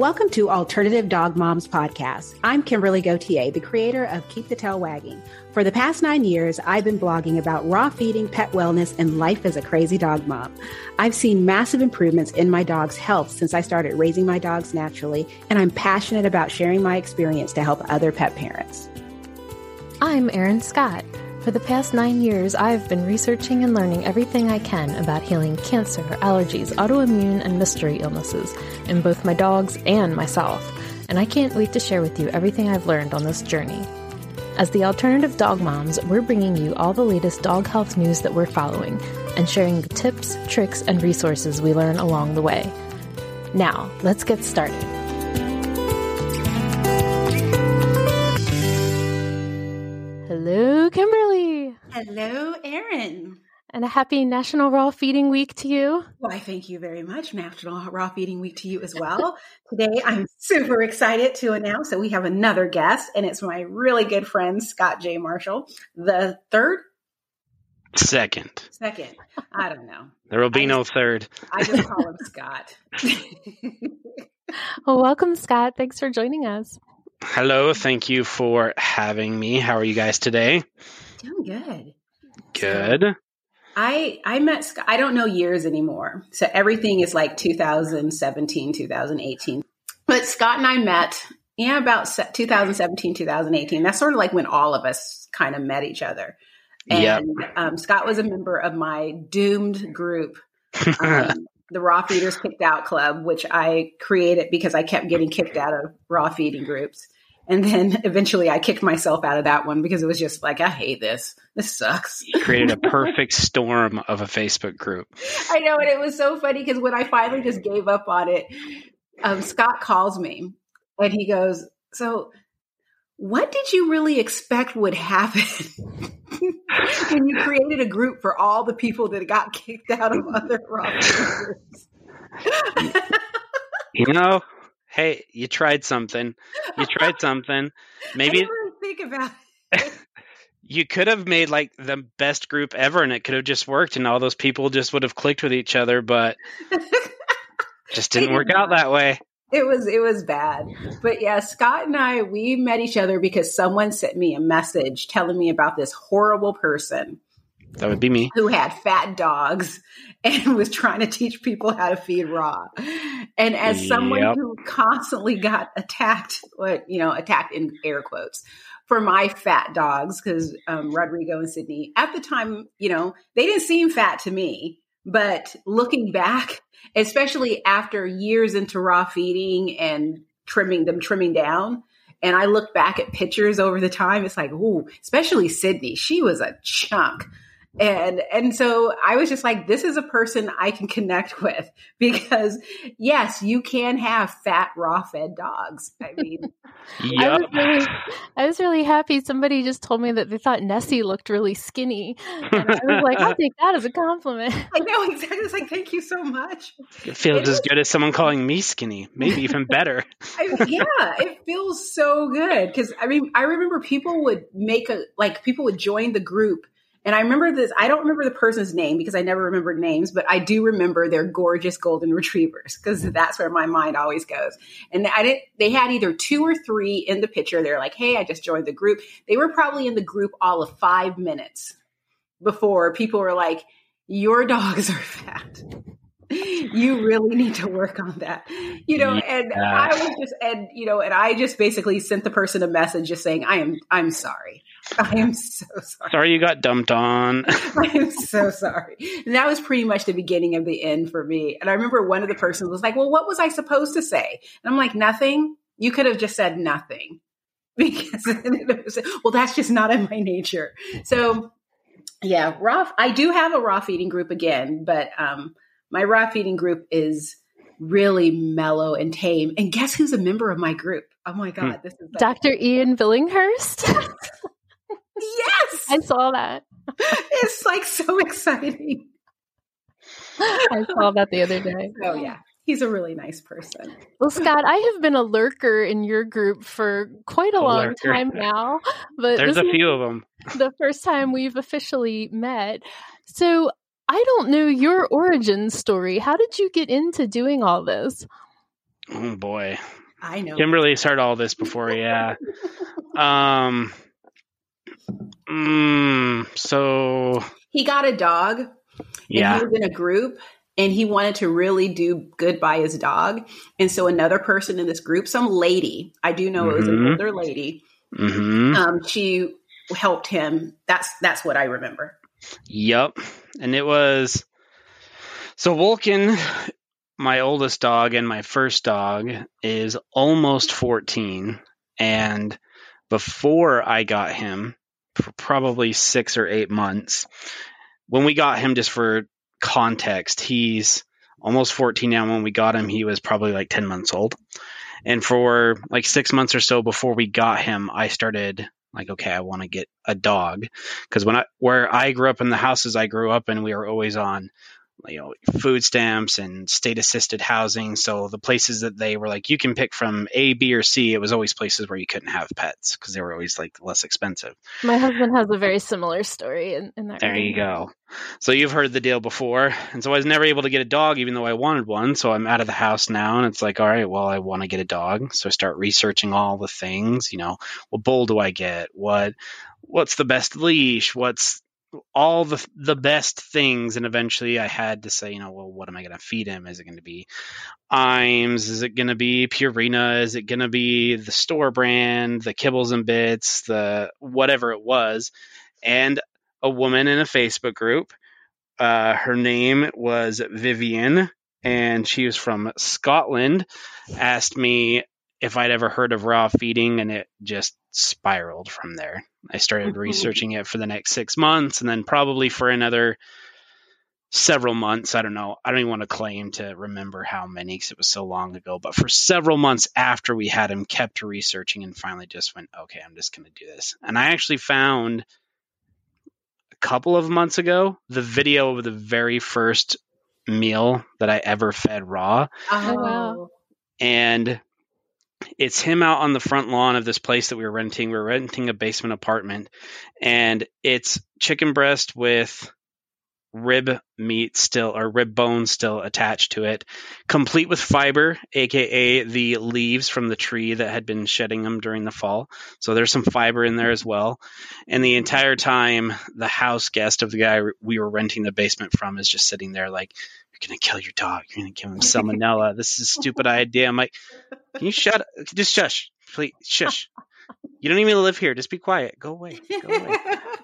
Welcome to Alternative Dog Moms Podcast. I'm Kimberly Gauthier, the creator of Keep the Tail Wagging. For the past 9 years, I've been blogging about raw feeding, pet wellness, and life as a crazy dog mom. I've seen massive improvements in my dog's health since I started raising my dogs naturally, and I'm passionate about sharing my experience to help other pet parents. I'm Erin Scott. For the past 9 years, I've been researching and learning everything I can about healing cancer, allergies, autoimmune, and mystery illnesses in both my dogs and myself, and I can't wait to share with you everything I've learned on this journey. As the Alternative Dog Moms, we're bringing you all the latest dog health news that we're following and sharing the tips, tricks, and resources we learn along the way. Now, let's get started. Hello, Kimberly. Hello, Erin. And a happy National Raw Feeding Week to you. Why, thank you very much. National Raw Feeding Week to you as well. Today, I'm super excited to announce that we have another guest, and it's my really good friend, Scott J. Marshall, the third? Second. I don't know. There will be no third. I just call him Scott. Well, welcome, Scott. Thanks for joining us. Hello. Thank you for having me. How are you guys today? Doing good. Good. So, I met Scott. I don't know years anymore. So everything is like 2017, 2018. But Scott and I met, about 2017, 2018. That's sort of like when all of us kind of met each other. And Scott was a member of my doomed group, the Raw Feeders Kicked Out Club, which I created because I kept getting kicked out of raw feeding groups. And then eventually I kicked myself out of that one because it was just like, I hate this. This sucks. You created a perfect storm of a Facebook group. I know. And it was so funny because when I finally just gave up on it, Scott calls me and he goes, so what did you really expect would happen when you created a group for all the people that got kicked out of other raw feeding groups? Hey, you tried something. Maybe I didn't really think about it. You could have made like the best group ever and it could have just worked and all those people just would have clicked with each other, but just didn't work out that way. It was bad. But yeah, Scott and we met each other because someone sent me a message telling me about this horrible person. That would be me. Who had fat dogs and was trying to teach people how to feed raw. And as someone who constantly got attacked in air quotes, for my fat dogs, because Rodrigo and Sydney, at the time, they didn't seem fat to me. But looking back, especially after years into raw feeding and trimming down, and I look back at pictures over the time, it's like, ooh, especially Sydney, she was a chunk. And so I was just like, this is a person I can connect with because yes, you can have fat, raw fed dogs. I mean, I was really happy. Somebody just told me that they thought Nessie looked really skinny. And I was like, I'll take that as a compliment. I know, exactly. It's like, thank you so much. It feels as good as someone calling me skinny, maybe even better. It feels so good. Cause I remember people would people would join the group. And I remember this, I don't remember the person's name because I never remembered names, but I do remember their gorgeous golden retrievers because that's where my mind always goes. And they had either 2 or 3 in the picture. They're like, hey, I just joined the group. They were probably in the group all of 5 minutes before people were like, your dogs are fat. You really need to work on that, and I just basically sent the person a message just saying, I'm sorry. I am so sorry. Sorry you got dumped on. I am so sorry. And that was pretty much the beginning of the end for me. And I remember one of the persons was like, well, what was I supposed to say? And I'm like, nothing. You could have just said nothing because it was, well, that's just not in my nature. So yeah, I do have a raw feeding group again, but, my raw feeding group is really mellow and tame. And guess who's a member of my group? Oh my God. This is Dr. Ian Billinghurst. Yes. I saw that. It's like so exciting. I saw that the other day. Oh yeah. He's a really nice person. Well, Scott, I have been a lurker in your group for quite a long time now. But there's a few of them. The first time we've officially met. So I don't know your origin story. How did you get into doing all this? Oh boy. I know. Kimberly started all this before, yeah. So he got a dog, and he was in a group, and he wanted to really do good by his dog. And so another person in this group, some lady, I do know it was an older lady, she helped him. That's what I remember. Yep. And it was, so Vulcan, my oldest dog and my first dog, is almost 14. And before I got him, for probably 6 or 8 months, when we got him, just for context, he's almost 14 now. When we got him, he was probably like 10 months old. And for like 6 months or so before we got him, I started like, okay, I want to get a dog. Because where I grew up in the houses I grew up in, we were always on, food stamps and state assisted housing. So the places that they were like, you can pick from A, B, or C, it was always places where you couldn't have pets because they were always like less expensive. My husband has a very similar story in that. There you go. So you've heard the deal before. And so I was never able to get a dog, even though I wanted one. So I'm out of the house now, and it's like, all right, well, I want to get a dog. So I start researching all the things, what bowl do I get? What's the best leash? What's all the best things? And eventually I had to say, well, what am I going to feed him? Is it going to be Iams? Is it going to be Purina? Is it going to be the store brand, the Kibbles and Bits, the whatever it was? And a woman in a Facebook group, her name was Vivian, and she was from Scotland, asked me if I'd ever heard of raw feeding, and it just spiraled from there. I started researching it for the next 6 months, and then probably for another several months. I don't know. I don't even want to claim to remember how many because it was so long ago. But for several months after we had him, kept researching and finally just went, okay, I'm just going to do this. And I actually found a couple of months ago the video of the very first meal that I ever fed raw. Oh, wow. And it's him out on the front lawn of this place that we were renting. We were renting a basement apartment, and it's chicken breast with rib meat still, or rib bone still attached to it, complete with fiber, aka the leaves from the tree that had been shedding them during the fall. So there's some fiber in there as well. And the entire time, the house guest of the guy we were renting the basement from is just sitting there like, you're going to kill your dog. You're going to give him salmonella. This is a stupid idea. I'm like, can you shut up? Just shush. Please, shush. You don't even live here. Just be quiet. Go away. Go away.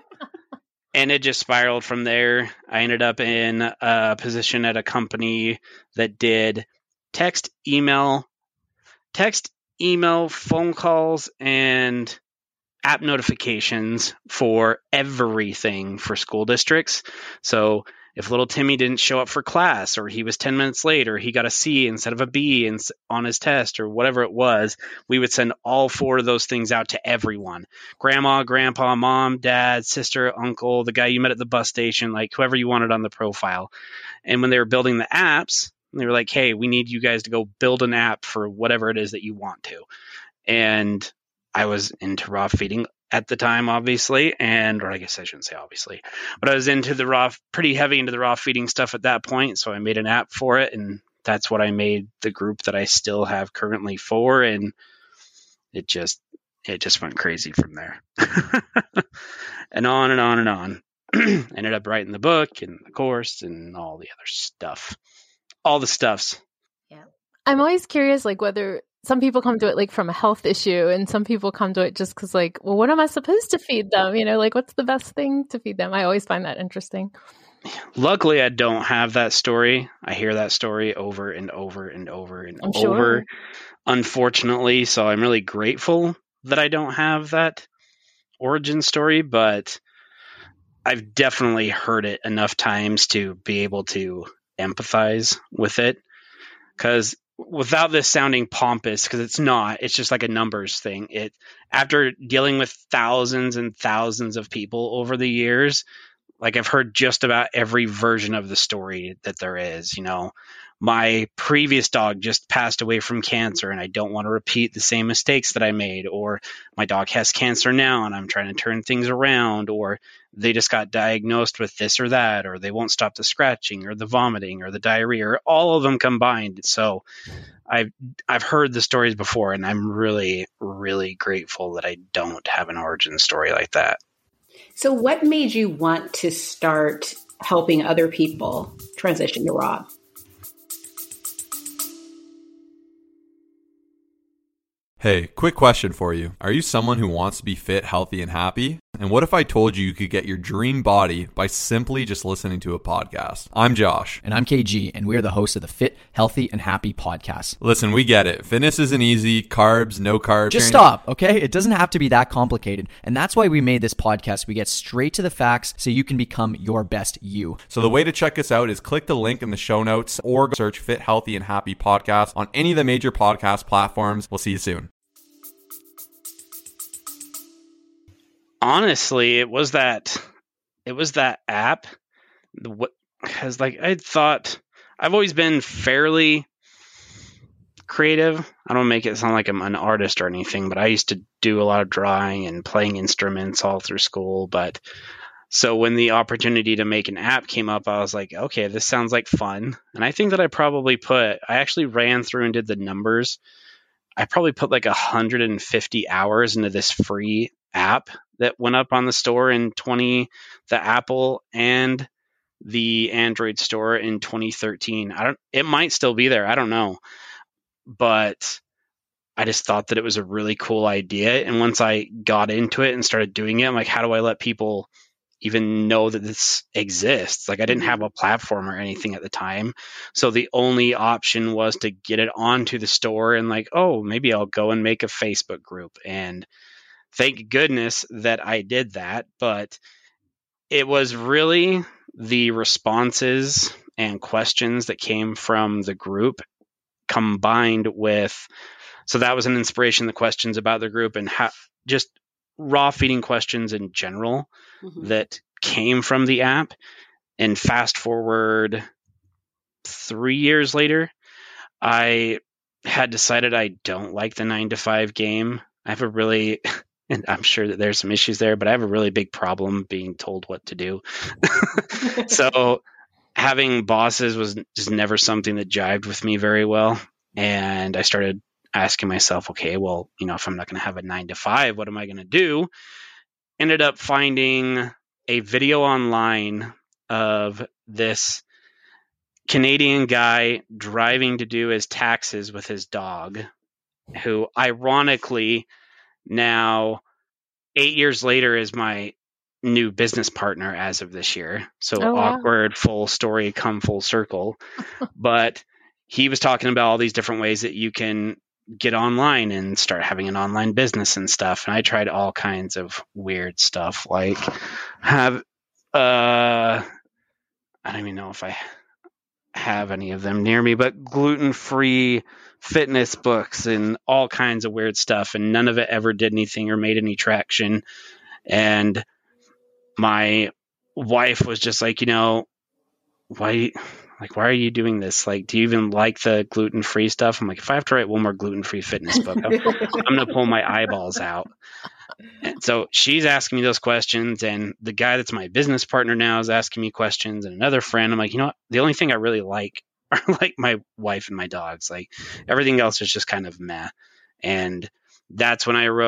And it just spiraled from there. I ended up in a position at a company that did text, email, phone calls, and app notifications for everything for school districts. So if little Timmy didn't show up for class, or he was 10 minutes late, or he got a C instead of a B on his test, or whatever it was, we would send all 4 of those things out to everyone. Grandma, grandpa, mom, dad, sister, uncle, the guy you met at the bus station, like whoever you wanted on the profile. And when they were building the apps, they were like, hey, we need you guys to go build an app for whatever it is that you want to. And I was into raw feeding at the time, obviously, or I guess I shouldn't say obviously, but I was pretty heavy into the raw feeding stuff at that point. So I made an app for it, and that's what I made the group that I still have currently for. And it just went crazy from there. And on and on and on. Ended up writing the book and the course and all the other stuff. All the stuffs. Yeah. I'm always curious, like, whether some people come to it like from a health issue, and some people come to it just because, like, well, what am I supposed to feed them? Like, what's the best thing to feed them? I always find that interesting. Luckily, I don't have that story. I hear that story over and over and over and I'm over, sure. Unfortunately. So I'm really grateful that I don't have that origin story, but I've definitely heard it enough times to be able to empathize with it. Because without this sounding pompous, because it's not, it's just like a numbers thing. After dealing with thousands and thousands of people over the years, like I've heard just about every version of the story that there is. My previous dog just passed away from cancer, and I don't want to repeat the same mistakes that I made. Or my dog has cancer now, and I'm trying to turn things around. Or they just got diagnosed with this or that, or they won't stop the scratching or the vomiting or the diarrhea, or all of them combined. So I've heard the stories before, and I'm really, really grateful that I don't have an origin story like that. So what made you want to start helping other people transition to raw? Hey, quick question for you. Are you someone who wants to be fit, healthy, and happy? And what if I told you you could get your dream body by simply just listening to a podcast? I'm Josh. And I'm KG, and we're the hosts of the Fit, Healthy, and Happy podcast. Listen, we get it. Fitness isn't easy. Carbs, no carbs. Just stop, okay? It doesn't have to be that complicated. And that's why we made this podcast. We get straight to the facts so you can become your best you. So the way to check us out is click the link in the show notes or search Fit, Healthy, and Happy podcast on any of the major podcast platforms. We'll see you soon. Honestly, it was that app. Because I've always been fairly creative. I don't make it sound like I'm an artist or anything, but I used to do a lot of drawing and playing instruments all through school. But so when the opportunity to make an app came up, I was like, okay, this sounds like fun. And I think that I actually ran through and did the numbers. I probably put like 150 hours into this free app that went up on the store in the Apple and the Android store in 2013. It might still be there. I don't know. But I just thought that it was a really cool idea. And once I got into it and started doing it, I'm like, how do I let people even know that this exists? Like, I didn't have a platform or anything at the time. So the only option was to get it onto the store and like, oh, maybe I'll go and make a Facebook group. And thank goodness that I did that. But it was really the responses and questions that came from the group combined with, so that was an inspiration, the questions about the group and how just raw feeding questions in general that came from the app. And fast forward 3 years later, I had decided I don't like the 9-to-5 game. I have a really, and I'm sure that there's some issues there, but I have a really big problem being told what to do. So having bosses was just never something that jived with me very well. And I started asking myself, okay, well, if I'm not going to have a 9-to-5, what am I going to do? Ended up finding a video online of this Canadian guy driving to do his taxes with his dog, who ironically now 8 years later is my new business partner as of this year. So awkward, full story, come full circle. But he was talking about all these different ways that you can get online and start having an online business and stuff. And I tried all kinds of weird stuff, like I don't even know if I have any of them near me, but gluten-free fitness books and all kinds of weird stuff. And none of it ever did anything or made any traction. And my wife was just like, why are you doing this? Like, do you even like the gluten-free stuff? I'm like, if I have to write one more gluten-free fitness book, I'm going to pull my eyeballs out. And so she's asking me those questions, and the guy that's my business partner now is asking me questions, and another friend. I'm like, you know what? The only thing I really like are like my wife and my dogs. Like, everything else is just kind of meh. And that's when I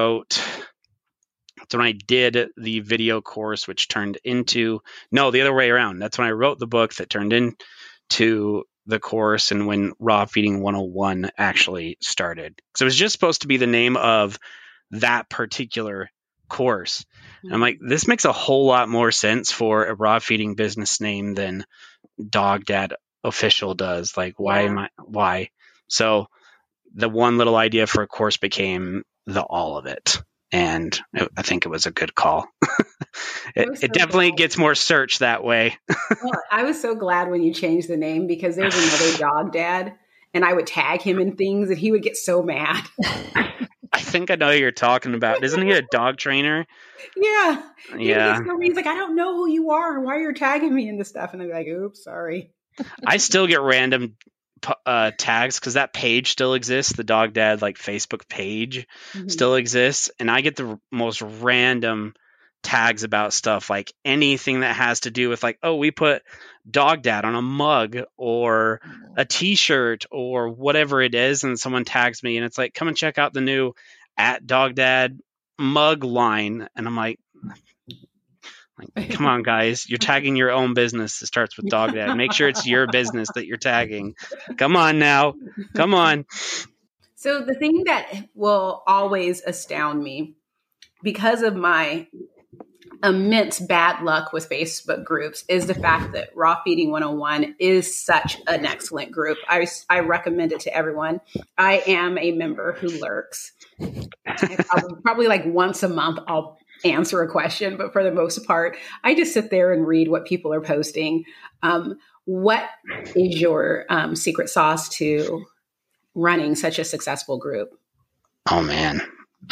did the video course, which turned into, no, the other way around. That's when I wrote the book that turned into the course, and when Raw Feeding 101 actually started. So it was just supposed to be the name of that particular course. And I'm like, this makes a whole lot more sense for a raw feeding business name than Dog Dad Official does. Like, why? So the one little idea for a course became the all of it. And I think it was a good call. It definitely gets more search that way. Well, I was so glad when you changed the name, because there's another Dog Dad, and I would tag him in things and he would get so mad. I think I know who you're talking about. Isn't he a dog trainer? Yeah. Yeah. He's like, I don't know who you are and why you're tagging me in this stuff. And I'm like, oops, sorry. I still get random tags because that page still exists. The Dog Dad Facebook page still exists, and I get the most random tags about stuff, like anything that has to do with like, oh, we put Dog Dad on a mug or a t-shirt or whatever it is, and someone tags me and it's like, come and check out the new @Dog Dad mug line, and I'm like, come on, guys, you're tagging your own business. It starts with Dog Dad. Make sure it's your business that you're tagging. Come on now. Come on. So the thing that will always astound me, because of my immense bad luck with Facebook groups, is the fact that Raw Feeding 101 is such an excellent group. I recommend it to everyone. I am a member who lurks. Probably like once a month I'll answer a question, but for the most part, I just sit there and read what people are posting. What is your secret sauce to running such a successful group? Oh man.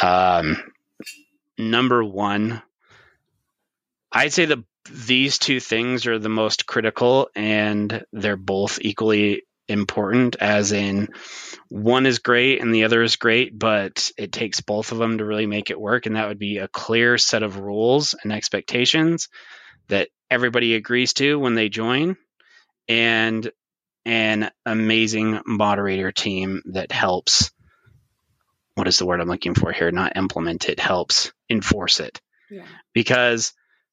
Number one, I'd say that these two things are the most critical, and they're both equally important, as in one is great and the other is great, but it takes both of them to really make it work. And that would be a clear set of rules and expectations that everybody agrees to when they join, and an amazing moderator team that helps, what is the word I'm looking for here? Not implement it, helps enforce it. Yeah. Because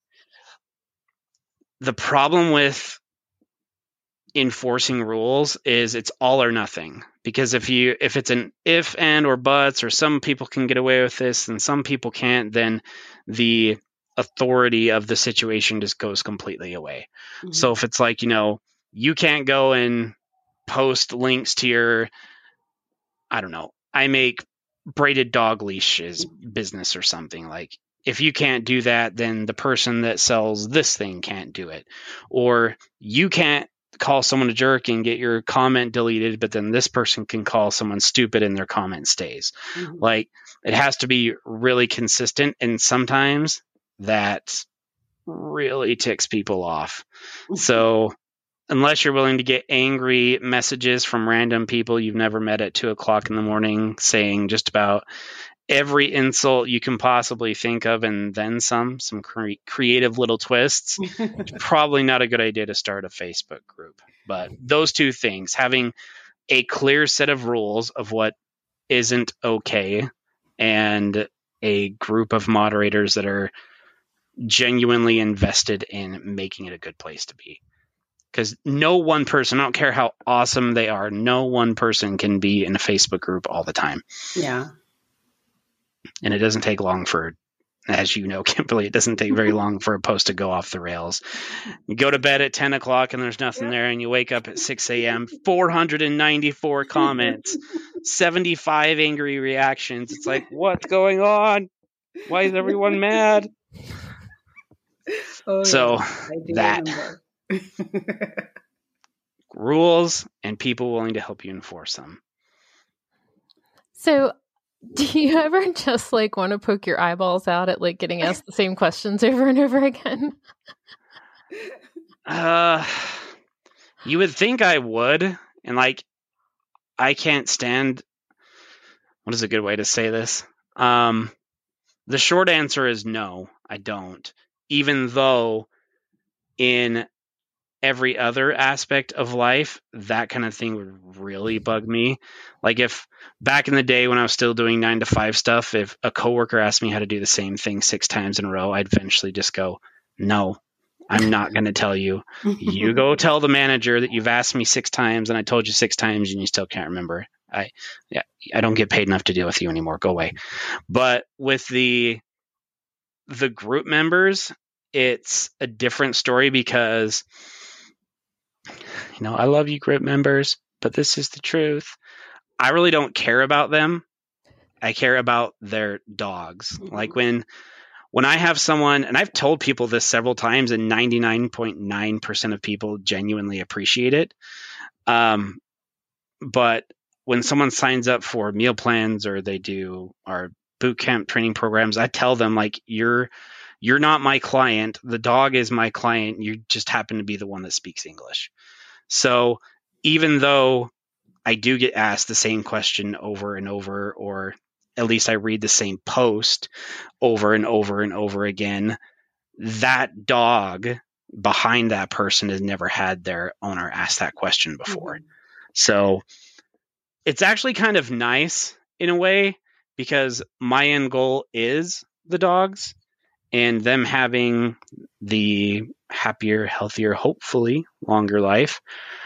the problem with enforcing rules is it's all or nothing. Because if it's an if, and, or buts, or some people can get away with this and some people can't, then the authority of the situation just goes completely away. Mm-hmm. So if it's like, you can't go and post links to your, I don't know, I make braided dog leashes business or something. Like, if you can't do that, then the person that sells this thing can't do it. Or you can't call someone a jerk and get your comment deleted, but then this person can call someone stupid and their comment stays. Mm-hmm. Like, it has to be really consistent, and sometimes that really ticks people off. So unless you're willing to get angry messages from random people you've never met at 2:00 in the morning saying just about every insult you can possibly think of and then some creative little twists, it's probably not a good idea to start a Facebook group. But those two things, having a clear set of rules of what isn't okay, and a group of moderators that are genuinely invested in making it a good place to be. Because no one person, I don't care how awesome they are, no one person can be in a Facebook group all the time. Yeah. And it doesn't take long for, as you know, Kimberly, it doesn't take very long for a post to go off the rails. You go to bed at 10:00 and there's nothing there, and you wake up at 6 a.m., 494 comments, 75 angry reactions. It's like, what's going on? Why is everyone mad? Oh, so that rules and people willing to help you enforce them. So do you ever just like want to poke your eyeballs out at like getting asked the same questions over and over again? You would think I would. And like, I can't stand, what is a good way to say this? The short answer is no, I don't. Even though in every other aspect of life, that kind of thing would really bug me. Like, if back in the day when I was still doing 9-to-5 stuff, if a coworker asked me how to do the same thing 6 times in a row, I'd eventually just go, no, I'm not going to tell you. You go tell the manager that you've asked me 6 times and I told you 6 times and you still can't remember. I don't get paid enough to deal with you anymore. Go away. But with the group members, it's a different story because, I love you, group members, but this is the truth. I really don't care about them. I care about their dogs. Mm-hmm. Like when I have someone, and I've told people this several times, and 99.9% of people genuinely appreciate it. But when someone signs up for meal plans or they do our boot camp training programs, I tell them, like, you're not my client. The dog is my client. You just happen to be the one that speaks English. So even though I do get asked the same question over and over, or at least I read the same post over and over and over again, that dog behind that person has never had their owner ask that question before. Mm-hmm. So it's actually kind of nice in a way, because my end goal is the dogs and them having the happier, healthier, hopefully longer life.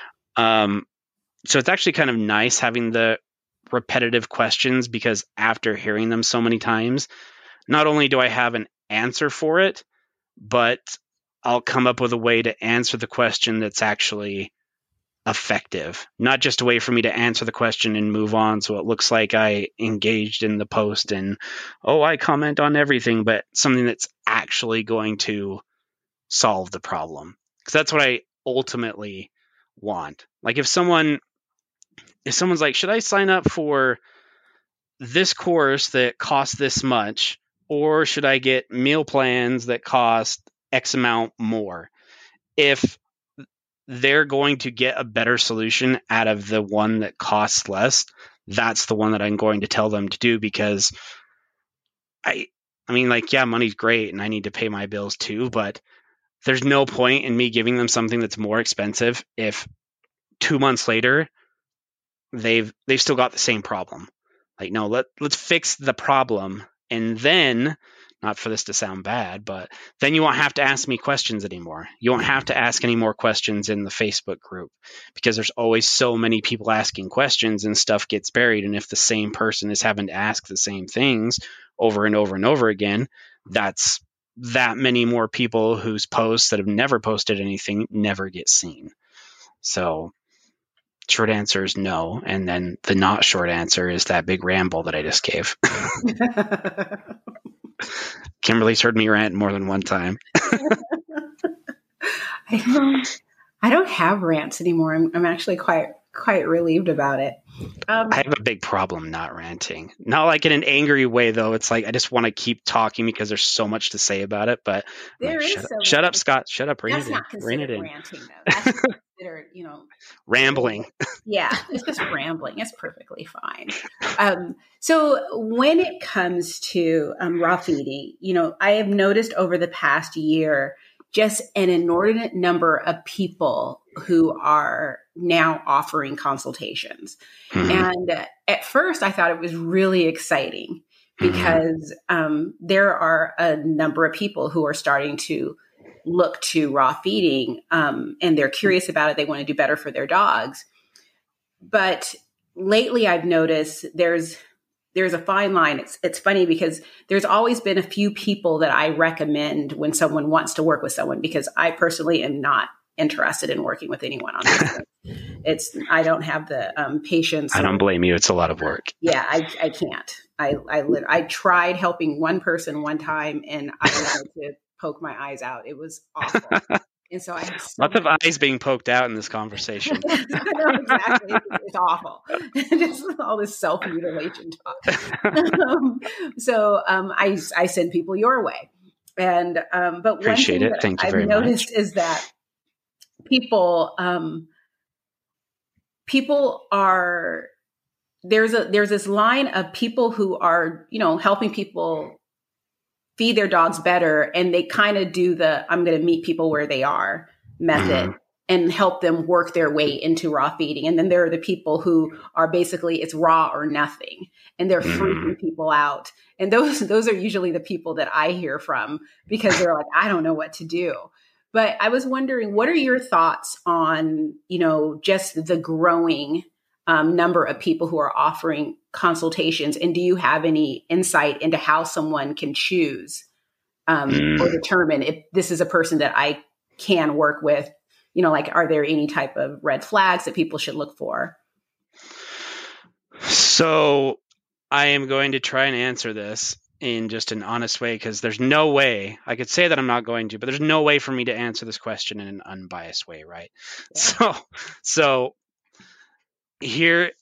So it's actually kind of nice having the repetitive questions, because after hearing them so many times, not only do I have an answer for it, but I'll come up with a way to answer the question that's actually effective, not just a way for me to answer the question and move on so it looks like I engaged in the post and I comment on everything, but something that's actually going to solve the problem, because that's what I ultimately want. Like if someone's like, should I sign up for this course that costs this much, or should I get meal plans that cost X amount more? If they're going to get a better solution out of the one that costs less, that's the one that I'm going to tell them to do, because I mean, like, yeah, money's great and I need to pay my bills too, but there's no point in me giving them something that's more expensive if 2 months later they've still got the same problem. Like, no, let's fix the problem, and then, not for this to sound bad, but then you won't have to ask me questions anymore. You won't have to ask any more questions in the Facebook group, because there's always so many people asking questions and stuff gets buried. And if the same person is having to ask the same things over and over and over again, that's that many more people whose posts that have never posted anything never get seen. So short answer is no. And then the not short answer is that big ramble that I just gave. Kimberly's heard me rant more than one time. I don't have rants anymore. I'm actually quite relieved about it. I have a big problem not ranting. Not like in an angry way, though. It's like I just want to keep talking because there's so much to say about it. But there like, is shut up, Scott. Shut up. That's not considered ranting, though. That's considered, rambling. Yeah, it's just rambling. It's perfectly fine. So when it comes to raw feeding, I have noticed over the past year just an inordinate number of people who are now offering consultations. Mm-hmm. And at first I thought it was really exciting because there are a number of people who are starting to look to raw feeding and they're curious about it. They want to do better for their dogs. But lately I've noticed there's a fine line. It's funny because there's always been a few people that I recommend when someone wants to work with someone, because I personally am not interested in working with anyone on this. I don't have the patience. I don't blame you. It's a lot of work. Yeah, I can't. I tried helping one person one time and I wanted to poke my eyes out. It was awful. And so I had lots of eyes being poked out in this conversation. No, exactly. It's awful. Just all this self-mutilation talk. So I send people your way. And but appreciate one it. thing Thank you I've very much. noticed is that people are there's this line of people who are, helping people feed their dogs better. And they kind of do I'm going to meet people where they are method and help them work their way into raw feeding. And then there are the people who are basically it's raw or nothing, and they're freaking people out. And those are usually the people that I hear from, because they're like, I don't know what to do. But I was wondering, what are your thoughts on, just the growing number of people who are offering consultations? And do you have any insight into how someone can choose or determine if this is a person that I can work with? Are there any type of red flags that people should look for? So I am going to try and answer this in just an honest way, because there's no way I could say that I'm not going to, but there's no way for me to answer this question in an unbiased way. Right. Yeah. So here,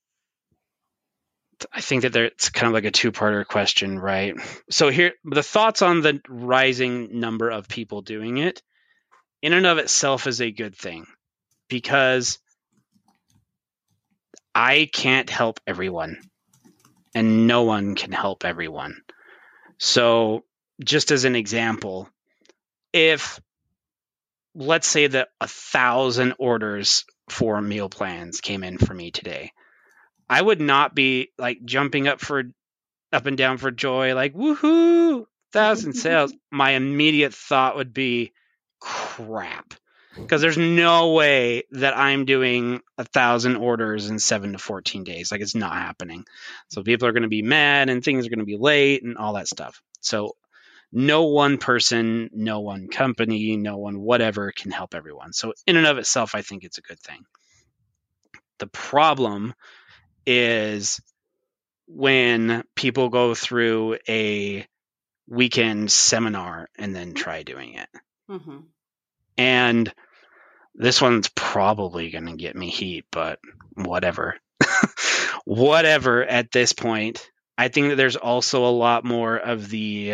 I think that it's kind of like a two-parter question, right? So here, the thoughts on the rising number of people doing it in and of itself is a good thing, because I can't help everyone. and no one can help everyone. So just as an example, if let's say that 1,000 orders for meal plans came in for me today, I would not be like jumping up and down for joy, like, woohoo, 1,000 sales. My immediate thought would be, crap, because there's no way that I'm doing 1,000 orders in 7 to 14 days. Like, it's not happening. So people are going to be mad and things are going to be late and all that stuff. So no one person, no one company, no one whatever can help everyone. So in and of itself, I think it's a good thing. The problem is when people go through a weekend seminar and then try doing it. Mm-hmm. And this one's probably going to get me heat, but whatever. Whatever at this point. I think that there's also a lot more of the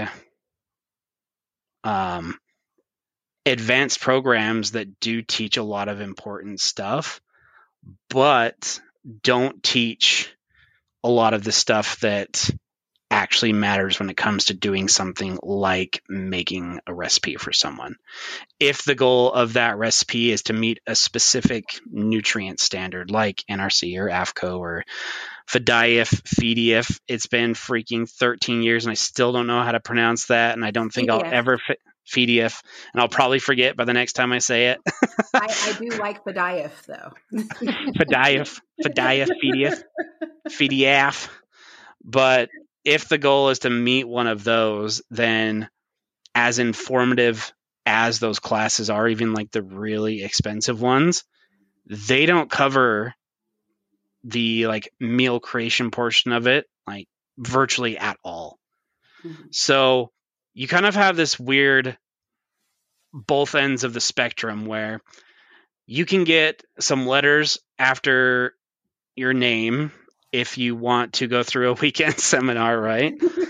advanced programs that do teach a lot of important stuff, but don't teach a lot of the stuff that actually matters when it comes to doing something like making a recipe for someone. If the goal of that recipe is to meet a specific nutrient standard like NRC or AFCO or FDIF, it's been freaking 13 years and I still don't know how to pronounce that, and I don't think I'll ever FDIF, and I'll probably forget by the next time I say it. I do like FDIF though. FDIF. But if the goal is to meet one of those, then as informative as those classes are, even like the really expensive ones, they don't cover the like meal creation portion of it, like virtually at all. Mm-hmm. So you kind of have this weird both ends of the spectrum where you can get some letters after your name if you want to go through a weekend seminar, right?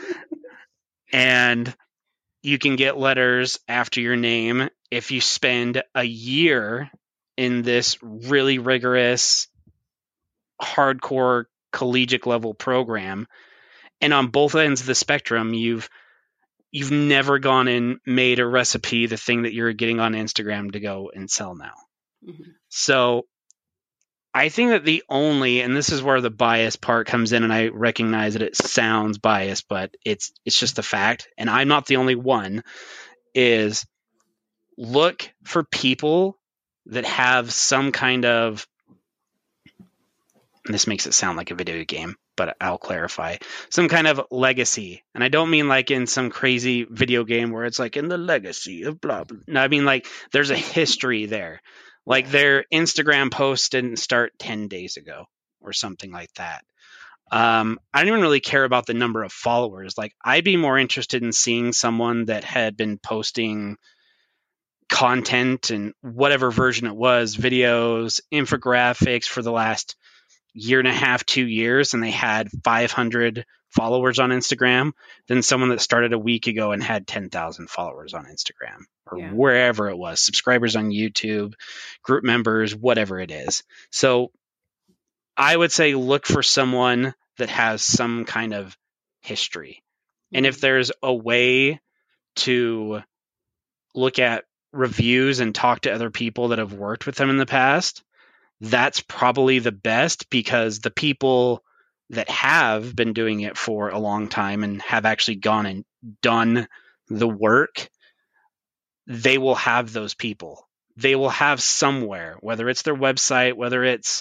And you can get letters after your name if you spend a year in this really rigorous, hardcore collegiate level program. And on both ends of the spectrum, you've never gone and made a recipe, the thing that you're getting on Instagram to go and sell now. Mm-hmm. So I think that the only, and this is where the bias part comes in, and I recognize that it sounds biased, but it's just a fact, and I'm not the only one, is look for people that have some kind of, and this makes it sound like a video game, but I'll clarify, some kind of legacy. And I don't mean like in some crazy video game where it's like in the legacy of blah, blah. No, I mean like there's a history there. Like their Instagram post didn't start 10 days ago or something like that. I don't even really care about the number of followers. Like I'd be more interested in seeing someone that had been posting content and whatever version it was, videos, infographics for the last year and a half, 2 years, and they had 500 followers on Instagram than someone that started a week ago and had 10,000 followers on Instagram or wherever it was, subscribers on YouTube, group members, whatever it is. So I would say look for someone that has some kind of history. And if there's a way to look at reviews and talk to other people that have worked with them in the past, that's probably the best, because the people that have been doing it for a long time and have actually gone and done the work, they will have those people. They will have somewhere, whether it's their website, whether it's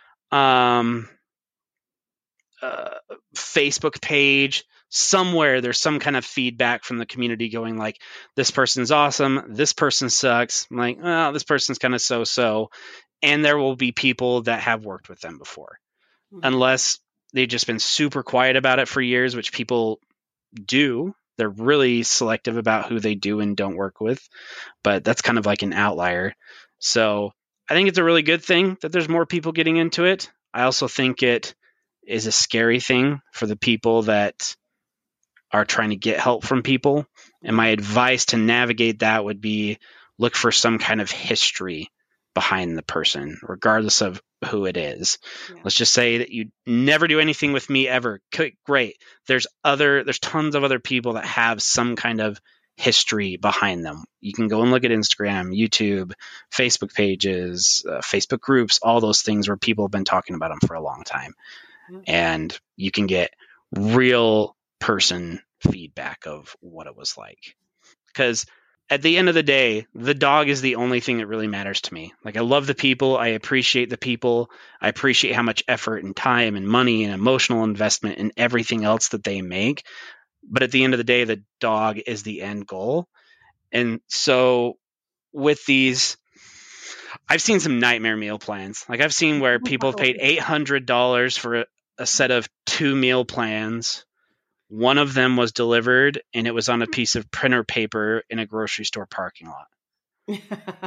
Facebook page, somewhere there's some kind of feedback from the community going like, this person's awesome, this person sucks. I'm like, oh, this person's kind of so-so. And there will be people that have worked with them before, unless they've just been super quiet about it for years, which people do. They're really selective about who they do and don't work with, but that's kind of like an outlier. So I think it's a really good thing that there's more people getting into it. I also think it is a scary thing for the people that are trying to get help from people. And my advice to navigate that would be look for some kind of history behind the person, regardless of who it is. Yeah. Let's just say that you never do anything with me ever. Great. There's tons of other people that have some kind of history behind them. You can go and look at Instagram, YouTube, Facebook pages, Facebook groups, all those things where people have been talking about them for a long time. And you can get real person feedback of what it was like. Because at the end of the day, the dog is the only thing that really matters to me. Like, I love the people. I appreciate the people. I appreciate how much effort and time and money and emotional investment and everything else that they make. But at the end of the day, the dog is the end goal. And so with these, I've seen some nightmare meal plans. Like, I've seen where people have paid $800 for a set of 2 meal plans. One of them was delivered, and it was on a piece of printer paper in a grocery store parking lot.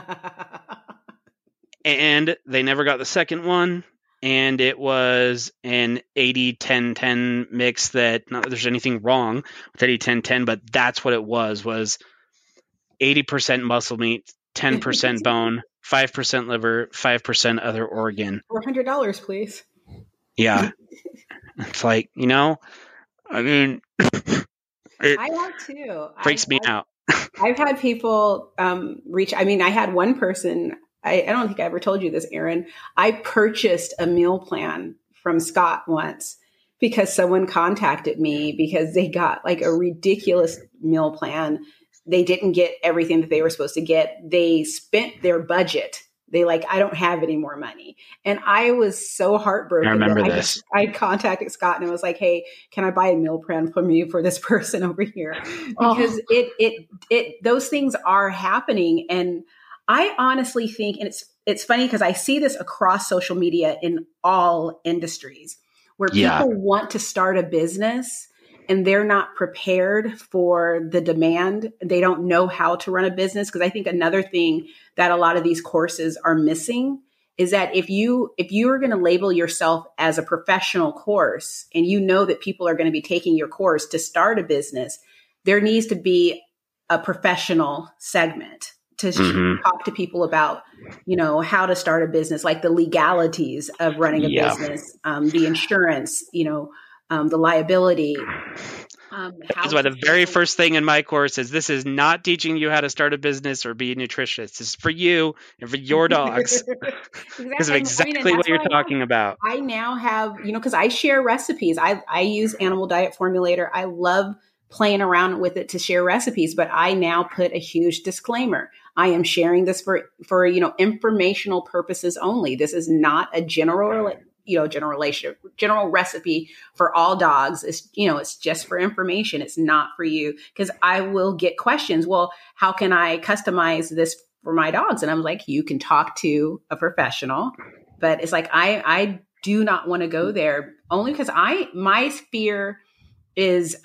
And they never got the second one. And it was an 80-10-10 mix that, not that there's anything wrong with 80-10-10, but that's what it was 80% muscle meat, 10% bone, 5% liver, 5% other organ. $400, please. Yeah. It's like, I mean, I have too. Freaks me out. I've had people reach. I mean, I had one person. I don't think I ever told you this, Aaron. I purchased a meal plan from Scott once because someone contacted me because they got like a ridiculous meal plan. They didn't get everything that they were supposed to get. They spent their budget. They I don't have any more money. And I was so heartbroken. I remember this. I contacted Scott and I was like, hey, can I buy a meal plan from you for this person over here? Because those things are happening. And I honestly think, and it's funny because I see this across social media in all industries where people want to start a business and they're not prepared for the demand. They don't know how to run a business. Because I think another thing that a lot of these courses are missing is that if you are going to label yourself as a professional course and you know that people are going to be taking your course to start a business, there needs to be a professional segment to talk to people about, how to start a business, like the legalities of running a business, the insurance, the liability. That's why the very first thing in my course is this is not teaching you how to start a business or be a nutritionist. This is for you and for your dogs. Because of exactly what you're talking about. I now have, because I share recipes. I use Animal Diet Formulator. I love playing around with it to share recipes, but I now put a huge disclaimer. I am sharing this for informational purposes only. This is not a general recipe for all dogs. It's just for information. It's not for you. Because I will get questions. Well, how can I customize this for my dogs? And I'm like, you can talk to a professional, but it's like, I do not want to go there only because my fear is,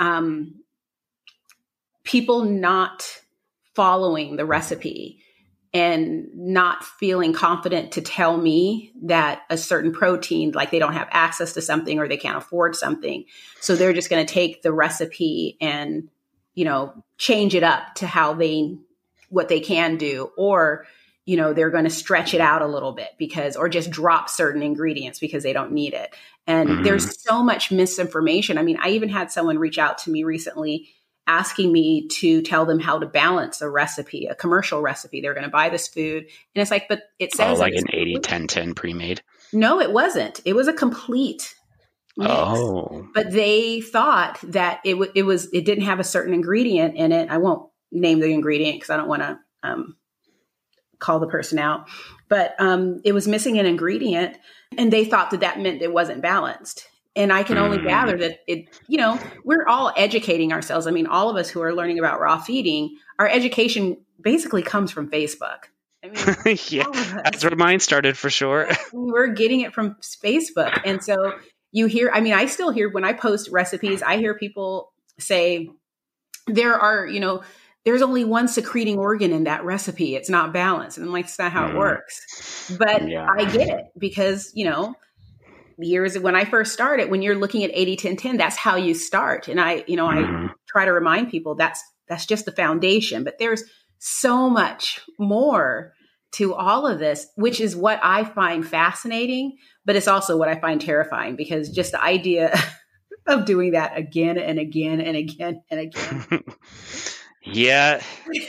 people not following the recipe and not feeling confident to tell me that a certain protein, like they don't have access to something or they can't afford something. So they're just going to take the recipe and, change it up to what they can do. Or, they're going to stretch it out a little bit or just drop certain ingredients because they don't need it. And there's so much misinformation. I mean, I even had someone reach out to me recently asking me to tell them how to balance a recipe, a commercial recipe. They're going to buy this food. And it's like, but it says like an 80-10-10 pre-made. No, it wasn't. It was a complete mix. Oh. But they thought that it didn't have a certain ingredient in it. I won't name the ingredient because I don't want to call the person out. But it was missing an ingredient. And they thought that meant it wasn't balanced. And I can only gather that we're all educating ourselves. I mean, all of us who are learning about raw feeding, our education basically comes from Facebook. I mean, yeah, that's where mine started for sure. We're getting it from Facebook. And so I still hear when I post recipes, I hear people say there's only one secreting organ in that recipe. It's not balanced. And I'm like, it's not how it works. But I get it because, years when I first started, when you're looking at 80-10-10, that's how you start. And I try to remind people that's just the foundation, but there's so much more to all of this, which is what I find fascinating, but it's also what I find terrifying, because just the idea of doing that again and again and again and again. Yeah.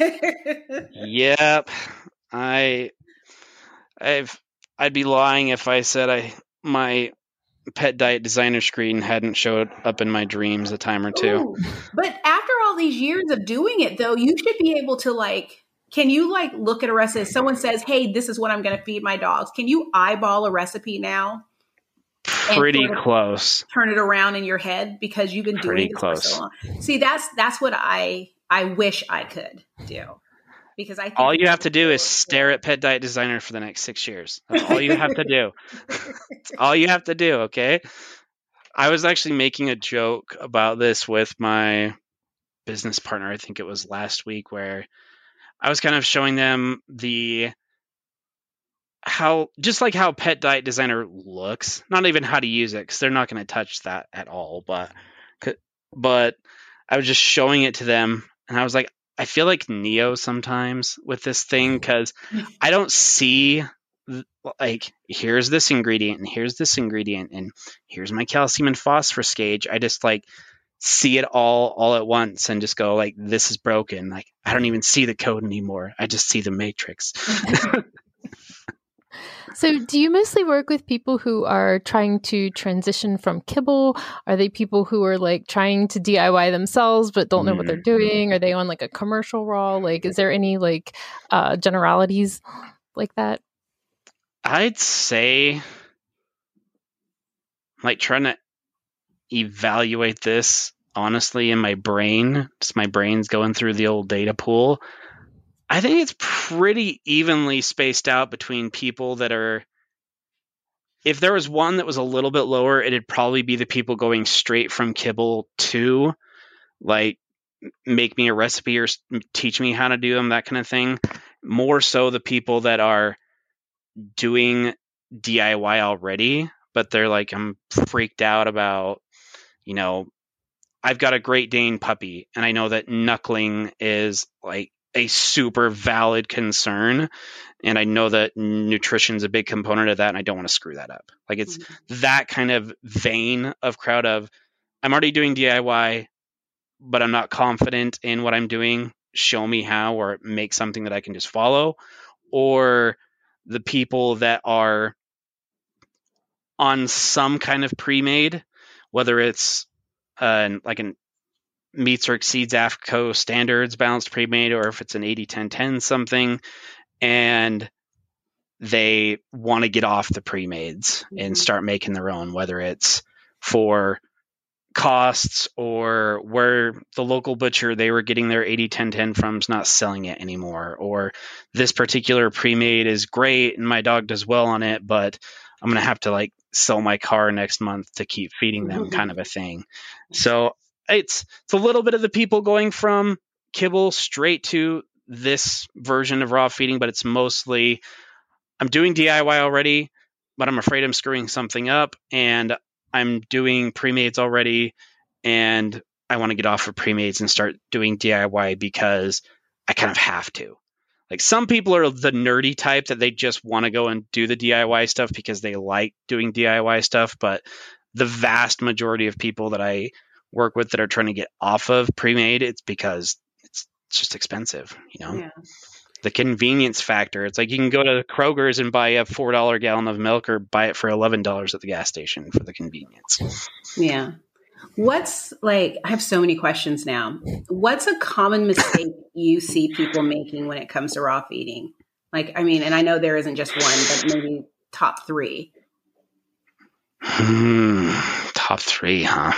Yep. I'd be lying if I said my pet diet designer screen hadn't showed up in my dreams a time or two. Ooh, but after all these years of doing it, though, you should be able to can you look at a recipe? Someone says, hey, this is what I'm going to feed my dogs. Can you eyeball a recipe now? Pretty close. Turn it around in your head, because you've been doing this for so long. See, that's what I wish I could do. Because I think all you have to do is stare at Pet Diet Designer for the next 6 years. That's all you have to do. That's all you have to do, okay? I was actually making a joke about this with my business partner, I think it was last week, where I was kind of showing them how Pet Diet Designer looks, not even how to use it, because they're not going to touch that at all. But I was just showing it to them, and I was like, I feel like Neo sometimes with this thing, because I don't see here's this ingredient and here's this ingredient and here's my calcium and phosphorus gauge. I just see it all at once and just go this is broken. I don't even see the code anymore. I just see the matrix. So do you mostly work with people who are trying to transition from kibble? Are they people who are trying to DIY themselves but don't know what they're doing? Are they on a commercial raw? Is there any generalities like that? I'd say trying to evaluate this honestly in my brain, just my brain's going through the old data pool. I think it's pretty evenly spaced out between people that are, if there was one that was a little bit lower, it'd probably be the people going straight from kibble to make me a recipe or teach me how to do them, that kind of thing. More so the people that are doing DIY already, but they're I'm freaked out about, I've got a Great Dane puppy and I know that knuckling is a super valid concern, and I know that nutrition's a big component of that, and I don't want to screw that up. It's that kind of vein of crowd of, I'm already doing DIY, but I'm not confident in what I'm doing. Show me how, or make something that I can just follow. Or the people that are on some kind of pre-made, whether it's an meets or exceeds AFCO standards balanced pre-made, or if it's an 80-10-10 something, and they want to get off the pre-mades and start making their own, whether it's for costs or where the local butcher they were getting their 80-10-10 from is not selling it anymore, or this particular pre-made is great and my dog does well on it, but I'm going to have to sell my car next month to keep feeding them, kind of a thing. So it's a little bit of the people going from kibble straight to this version of raw feeding, but it's mostly, I'm doing DIY already, but I'm afraid I'm screwing something up, and I'm doing pre-mades already, and I want to get off of pre-mades and start doing DIY because I kind of have to. Some people are the nerdy type that they just want to go and do the DIY stuff because they like doing DIY stuff, but the vast majority of people that I work with that are trying to get off of pre-made, it's because it's just expensive, Yeah. The convenience factor. It's you can go to Kroger's and buy a $4 gallon of milk, or buy it for $11 at the gas station for the convenience. Yeah. I have so many questions now. What's a common mistake you see people making when it comes to raw feeding? And I know there isn't just one, but maybe top 3. Top 3, huh?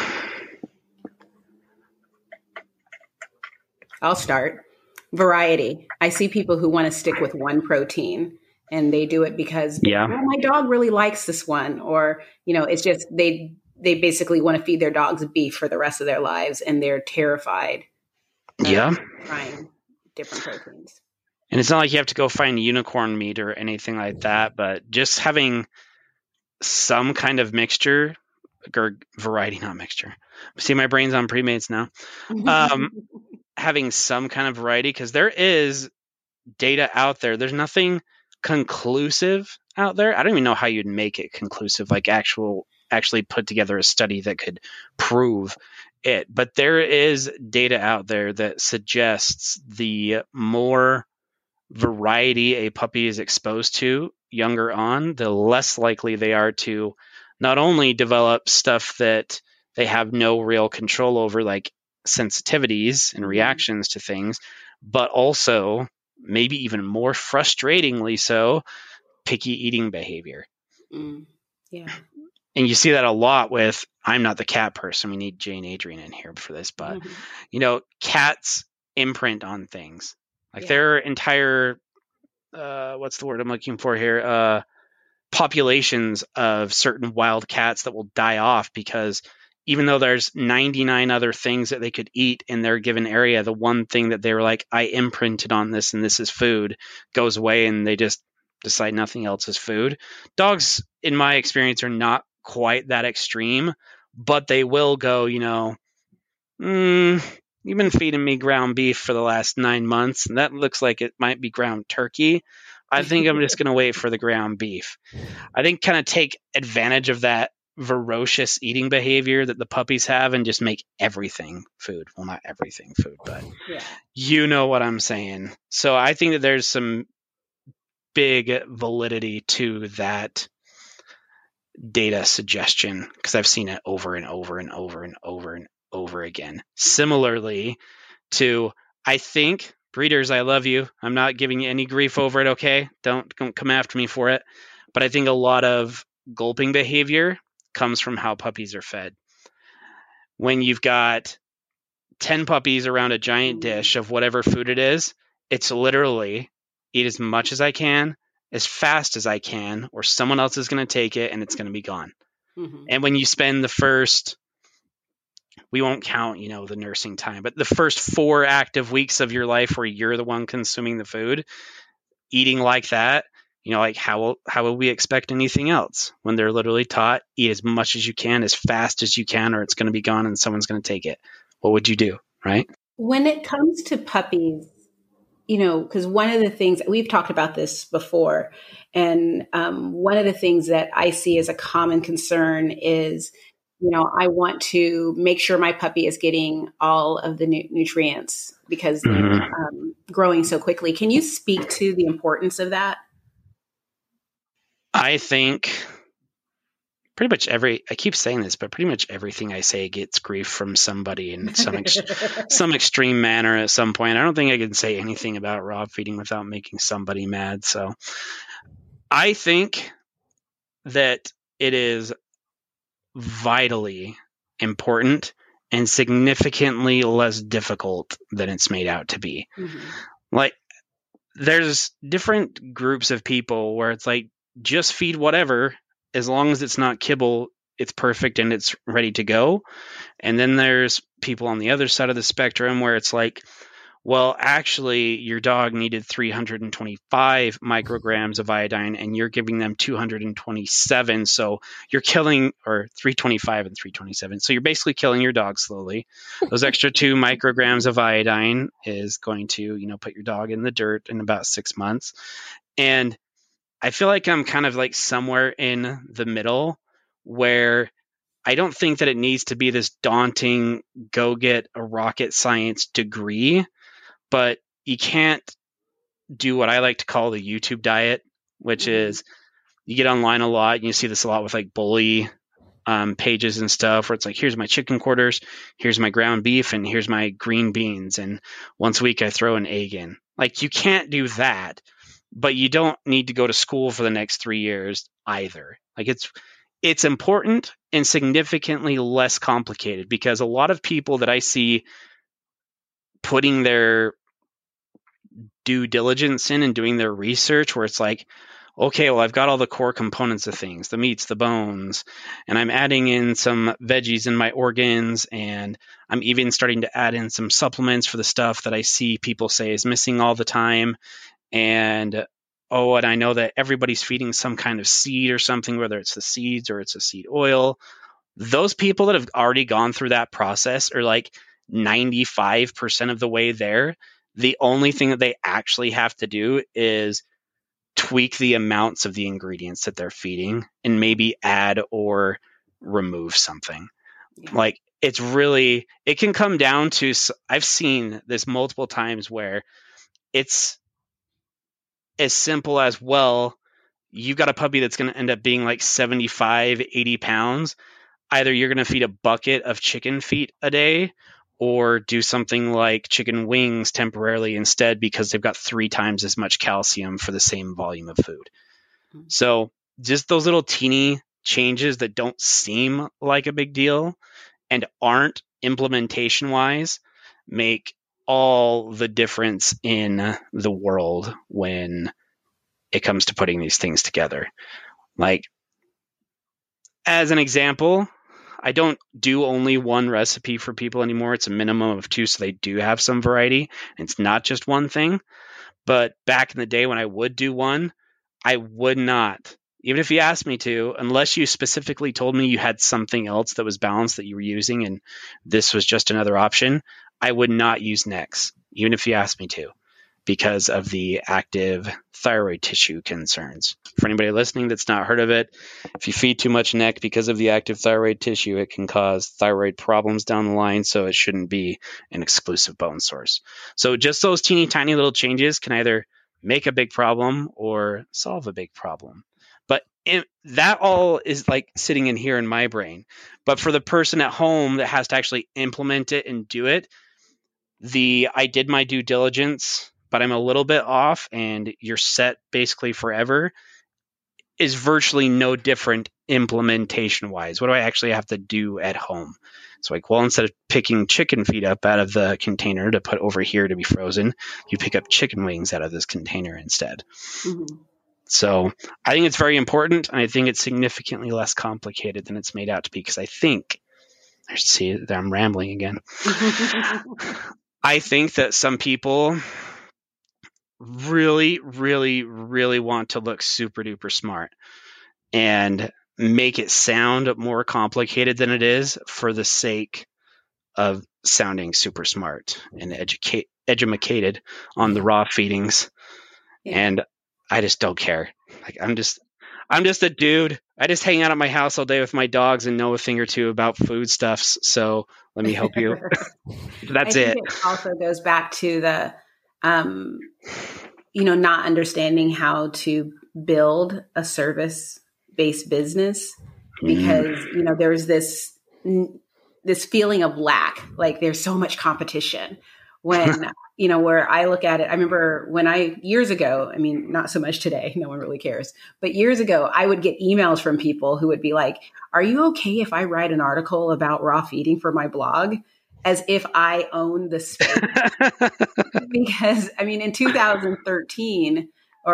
I'll start. Variety. I see people who want to stick with one protein, and they do it because my dog really likes this one, or it's just they basically want to feed their dogs beef for the rest of their lives, and they're terrified of trying different proteins. And it's not like you have to go find unicorn meat or anything like that, but just having some kind of mixture, or variety, not mixture. See, my brain's on pre-mates now. Having some kind of variety, because there is data out there. There's nothing conclusive out there. I don't even know how you'd make it conclusive, like actually put together a study that could prove it. But there is data out there that suggests the more variety a puppy is exposed to younger on, the less likely they are to not only develop stuff that they have no real control over, like sensitivities and reactions to things, but also, maybe even more frustratingly so, picky eating behavior. Yeah. And you see that a lot with, I'm not the cat person. We need Jane Adrian in here for this, but cats imprint on things. Like their entire, what's the word I'm looking for here? Populations of certain wild cats that will die off because even though there's 99 other things that they could eat in their given area, the one thing that they were like, I imprinted on this and this is food, goes away and they just decide nothing else is food. Dogs, in my experience, are not quite that extreme, but they will go, you've been feeding me ground beef for the last 9 months, and that looks like it might be ground turkey. I think I'm just going to wait for the ground beef. I think kind of take advantage of that ferocious eating behavior that the puppies have and just make everything food. Well, not everything food, but you know what I'm saying. So I think that there's some big validity to that data suggestion because I've seen it over and over and over and over and over again. Similarly to, I think, breeders, I love you. I'm not giving you any grief over it, okay? Don't come after me for it. But I think a lot of gulping behavior comes from how puppies are fed. When you've got 10 puppies around a giant dish of whatever food it is, it's literally eat as much as I can, as fast as I can, or someone else is going to take it and it's going to be gone. And when you spend the first, we won't count, the nursing time, but the first 4 active weeks of your life where you're the one consuming the food, eating like that, like how will we expect anything else when they're literally taught, eat as much as you can, as fast as you can, or it's going to be gone and someone's going to take it? What would you do, right? When it comes to puppies, because one of the things, we've talked about this before, and one of the things that I see as a common concern is, I want to make sure my puppy is getting all of the nutrients because they're growing so quickly. Can you speak to the importance of that? I think pretty much I keep saying this, but pretty much everything I say gets grief from somebody in some extreme manner at some point. I don't think I can say anything about raw feeding without making somebody mad. So I think that it is vitally important and significantly less difficult than it's made out to be. Like, there's different groups of people where it's like, just feed whatever, as long as it's not kibble, it's perfect and it's ready to go. And then there's people on the other side of the spectrum where it's like, well, actually, your dog needed 325 micrograms of iodine and you're giving them 227. So you're killing, or 325 and 327. So you're basically killing your dog slowly. Those extra 2 micrograms of iodine is going to, put your dog in the dirt in about 6 months. And I feel like I'm kind of like somewhere in the middle where I don't think that it needs to be this daunting, go get a rocket science degree, but you can't do what I like to call the YouTube diet, which is you get online a lot and you see this a lot with like bully pages and stuff where it's like, here's my chicken quarters, here's my ground beef, and here's my green beans. And once a week I throw an egg in. Like, you can't do that. But you don't need to go to school for the next 3 years either. Like, it's important and significantly less complicated because a lot of people that I see putting their due diligence in and doing their research where it's like, okay, well, I've got all the core components of things, the meats, the bones, and I'm adding in some veggies in my organs, and I'm even starting to add in some supplements for the stuff that I see people say is missing all the time. And I know that everybody's feeding some kind of seed or something, whether it's the seeds or it's a seed oil. Those people that have already gone through that process are like 95% of the way there. The only thing that they actually have to do is tweak the amounts of the ingredients that they're feeding and maybe add or remove something. Yeah. Like, it's really, it can come down to, I've seen this multiple times where it's as simple as, well, you've got a puppy that's going to end up being like 75, 80 pounds. Either you're going to feed a bucket of chicken feet a day, or do something like chicken wings temporarily instead, because they've got 3 times as much calcium for the same volume of food. Mm-hmm. So just those little teeny changes that don't seem like a big deal and aren't implementation wise make all the difference in the world when it comes to putting these things together. Like, as an example, I don't do only one recipe for people anymore. It's a minimum of 2, so they do have some variety. It's not just one thing. But back in the day when I would do one, I would not, even if you asked me to, unless you specifically told me you had something else that was balanced that you were using and this was just another option, I would not use Nex, even if you asked me to, because of the active thyroid tissue concerns. For anybody listening that's not heard of it, if you feed too much NEC because of the active thyroid tissue, it can cause thyroid problems down the line, so it shouldn't be an exclusive bone source. So just those teeny tiny little changes can either make a big problem or solve a big problem. But that all is like sitting in here in my brain. But for the person at home that has to actually implement it and do it, I did my due diligence, but I'm a little bit off, and you're set basically forever, is virtually no different implementation wise. What do I actually have to do at home? It's like, well, instead of picking chicken feet up out of the container to put over here to be frozen, you pick up chicken wings out of this container instead. Mm-hmm. So I think it's very important, and I think it's significantly less complicated than it's made out to be, because I think, see, I'm rambling again. I think that some people really, really, really want to look super duper smart and make it sound more complicated than it is for the sake of sounding super smart and educated on the raw feedings. Yeah. And I just don't care. Like, I'm just a dude. I just hang out at my house all day with my dogs and know a thing or two about food stuffs. So let me help you. That's it. It also goes back to the, not understanding how to build a service-based business, because, there's this feeling of lack, like there's so much competition when, where I look at it. I remember years ago, I mean, not so much today, no one really cares, but years ago, I would get emails from people who would be like, are you okay if I write an article about raw feeding for my blog? As if I own the space. Because, I mean, in 2013,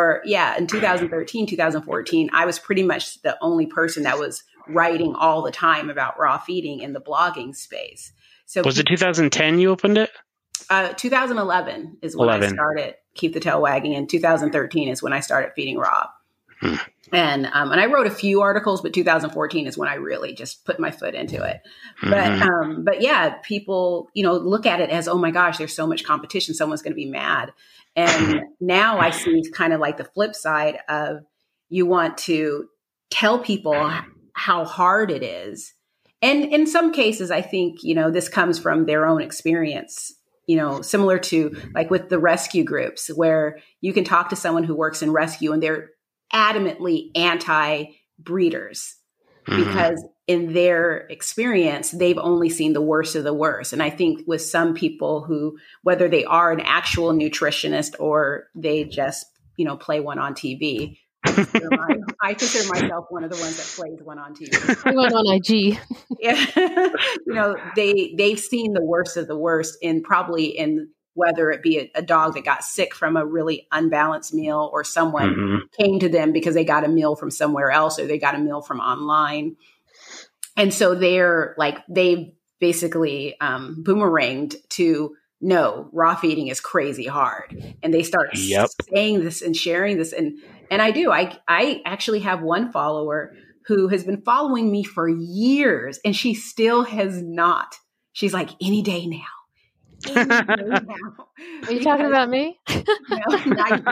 2014, I was pretty much the only person that was writing all the time about raw feeding in the blogging space. So was it 2010 you opened it? 2011 is when I started Keep the Tail Wagging, and 2013 is when I started Feeding Raw. And I wrote a few articles, but 2014 is when I really just put my foot into it. But yeah, people, look at it as, oh my gosh, there's so much competition. Someone's going to be mad. And now I see kind of like the flip side of, you want to tell people how hard it is. And in some cases, I think, this comes from their own experience, similar to like with the rescue groups, where you can talk to someone who works in rescue and they're adamantly anti-breeders because in their experience, they've only seen the worst of the worst. And I think with some people who, whether they are an actual nutritionist or they just, play one on TV, I consider myself one of the ones that plays one on TV. I went on IG. Yeah. They've seen the worst of the worst in whether it be a dog that got sick from a really unbalanced meal, or someone came to them because they got a meal from somewhere else, or they got a meal from online. And so they've basically boomeranged to, no, raw feeding is crazy hard. And they start saying this and sharing this. And I do. I actually have one follower who has been following me for years, and she still has not. She's like, any day now. Are you talking about me? No,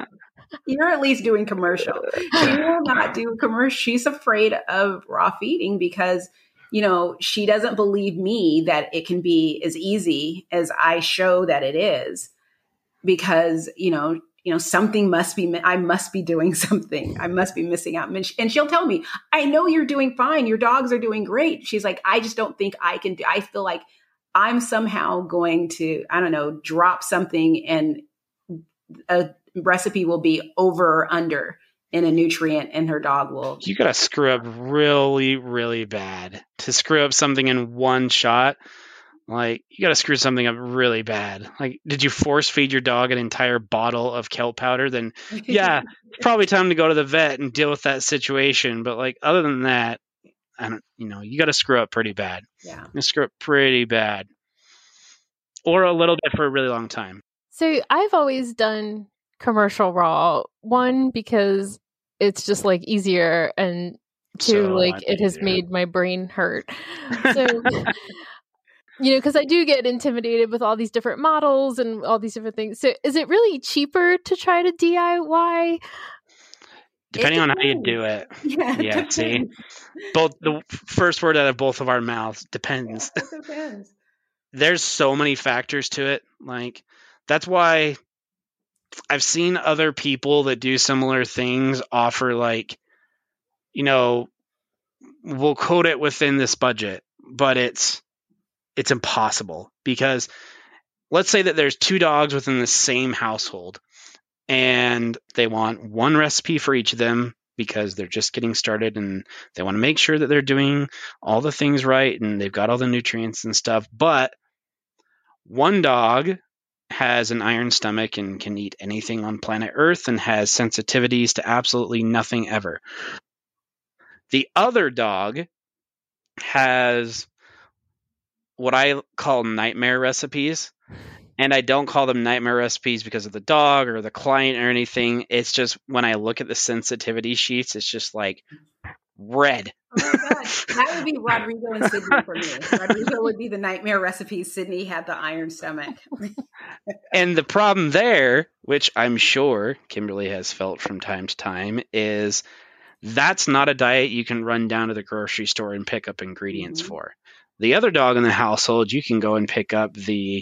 You're at least doing commercial. She will not do commercial. She's afraid of raw feeding because, she doesn't believe me that it can be as easy as I show that it is because, something must be, I must be doing something. I must be missing out. And she'll tell me, I know you're doing fine. Your dogs are doing great. She's like, I just don't think I can I feel like I'm somehow going to, I don't know, drop something and a recipe will be over or under in a nutrient and her dog will. You got to screw up really, really bad to screw up something in one shot. Like, you got to screw something up really bad. Like, did you force feed your dog an entire bottle of kelp powder? Then, yeah, it's probably time to go to the vet and deal with that situation. But, like, other than that, you got to screw up pretty bad. Yeah. You screw up pretty bad. Or a little bit for a really long time. So I've always done commercial raw. One, because it's just like easier, and two, it has made my brain hurt. So, because I do get intimidated with all these different models and all these different things. So is it really cheaper to try to DIY? Depending on how you do it. Yeah, see? Both the first word out of both of our mouths, depends. Yeah, it depends. There's so many factors to it. Like, that's why I've seen other people that do similar things offer, like, we'll code it within this budget, but it's impossible because let's say that there's 2 dogs within the same household and they want one recipe for each of them because they're just getting started and they want to make sure that they're doing all the things right and they've got all the nutrients and stuff. But one dog has an iron stomach and can eat anything on planet Earth and has sensitivities to absolutely nothing ever. The other dog has what I call nightmare recipes. And I don't call them nightmare recipes because of the dog or the client or anything. It's just when I look at the sensitivity sheets, it's just like red. Oh my God. That would be Rodrigo and Sydney for me. Rodrigo would be the nightmare recipes. Sydney had the iron stomach. And the problem there, which I'm sure Kimberly has felt from time to time, is that's not a diet you can run down to the grocery store and pick up ingredients for. The other dog in the household, you can go and pick up the,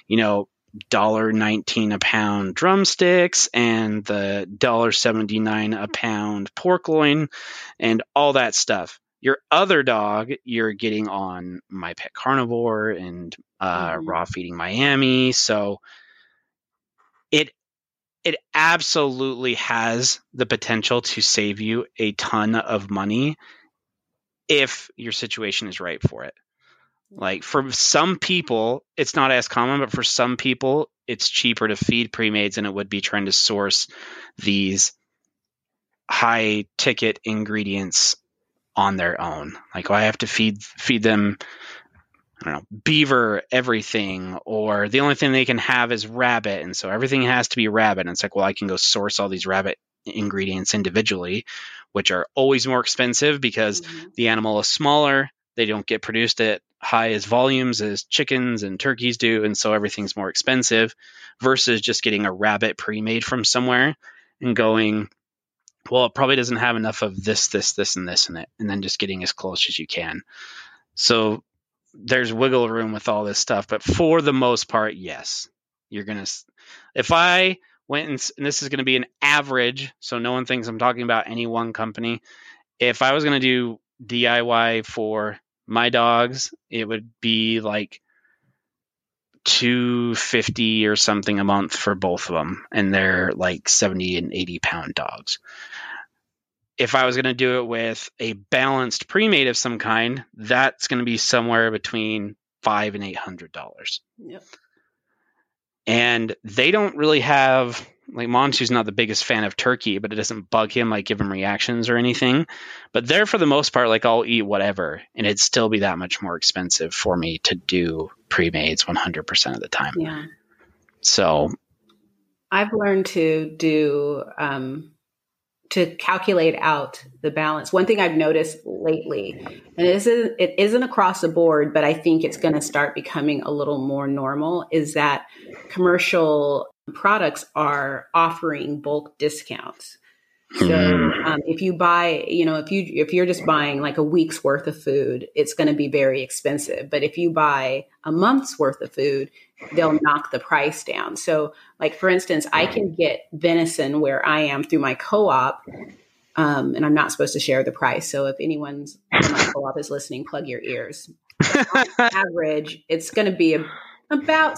$1.19 a pound drumsticks and the $1.79 a pound pork loin and all that stuff. Your other dog, you're getting on My Pet Carnivore and Raw Feeding Miami. So it absolutely has the potential to save you a ton of money if your situation is right for it. Like, for some people, it's not as common, but for some people, it's cheaper to feed pre-mades than it would be trying to source these high ticket ingredients on their own. Like, I have to feed them, I don't know, beaver everything, or the only thing they can have is rabbit. And so everything has to be rabbit. And it's like, well, I can go source all these rabbit ingredients individually, which are always more expensive because the animal is smaller. They don't get produced at high as volumes as chickens and turkeys do. And so everything's more expensive versus just getting a rabbit pre-made from somewhere and going, well, it probably doesn't have enough of this, and this in it. And then just getting as close as you can. So there's wiggle room with all this stuff. But for the most part, yes, you're going to, if I went and this is going to be an average, so no one thinks I'm talking about any one company. If I was going to do DIY for my dogs, it would be like $250 or something a month for both of them, and they're like 70 and 80 pound dogs. If I was going to do it with a balanced pre-made of some kind, that's going to be somewhere between $500 and $800. Yep. And they don't really have, like, Montu's not the biggest fan of turkey, but it doesn't bug him, like give him reactions or anything. But they're, for the most part, like, I'll eat whatever, and it'd still be that much more expensive for me to do pre-mades 100% of the time. Yeah. So I've learned to do, to calculate out the balance. One thing I've noticed lately, and it isn't across the board, but I think it's going to start becoming a little more normal, is that commercial products are offering bulk discounts. So if you buy, if you're just buying like a week's worth of food, it's going to be very expensive. But if you buy a month's worth of food, they'll knock the price down. So like, for instance, I can get venison where I am through my co-op, and I'm not supposed to share the price. So if anyone's in my co-op is listening, plug your ears. On average, it's going to be about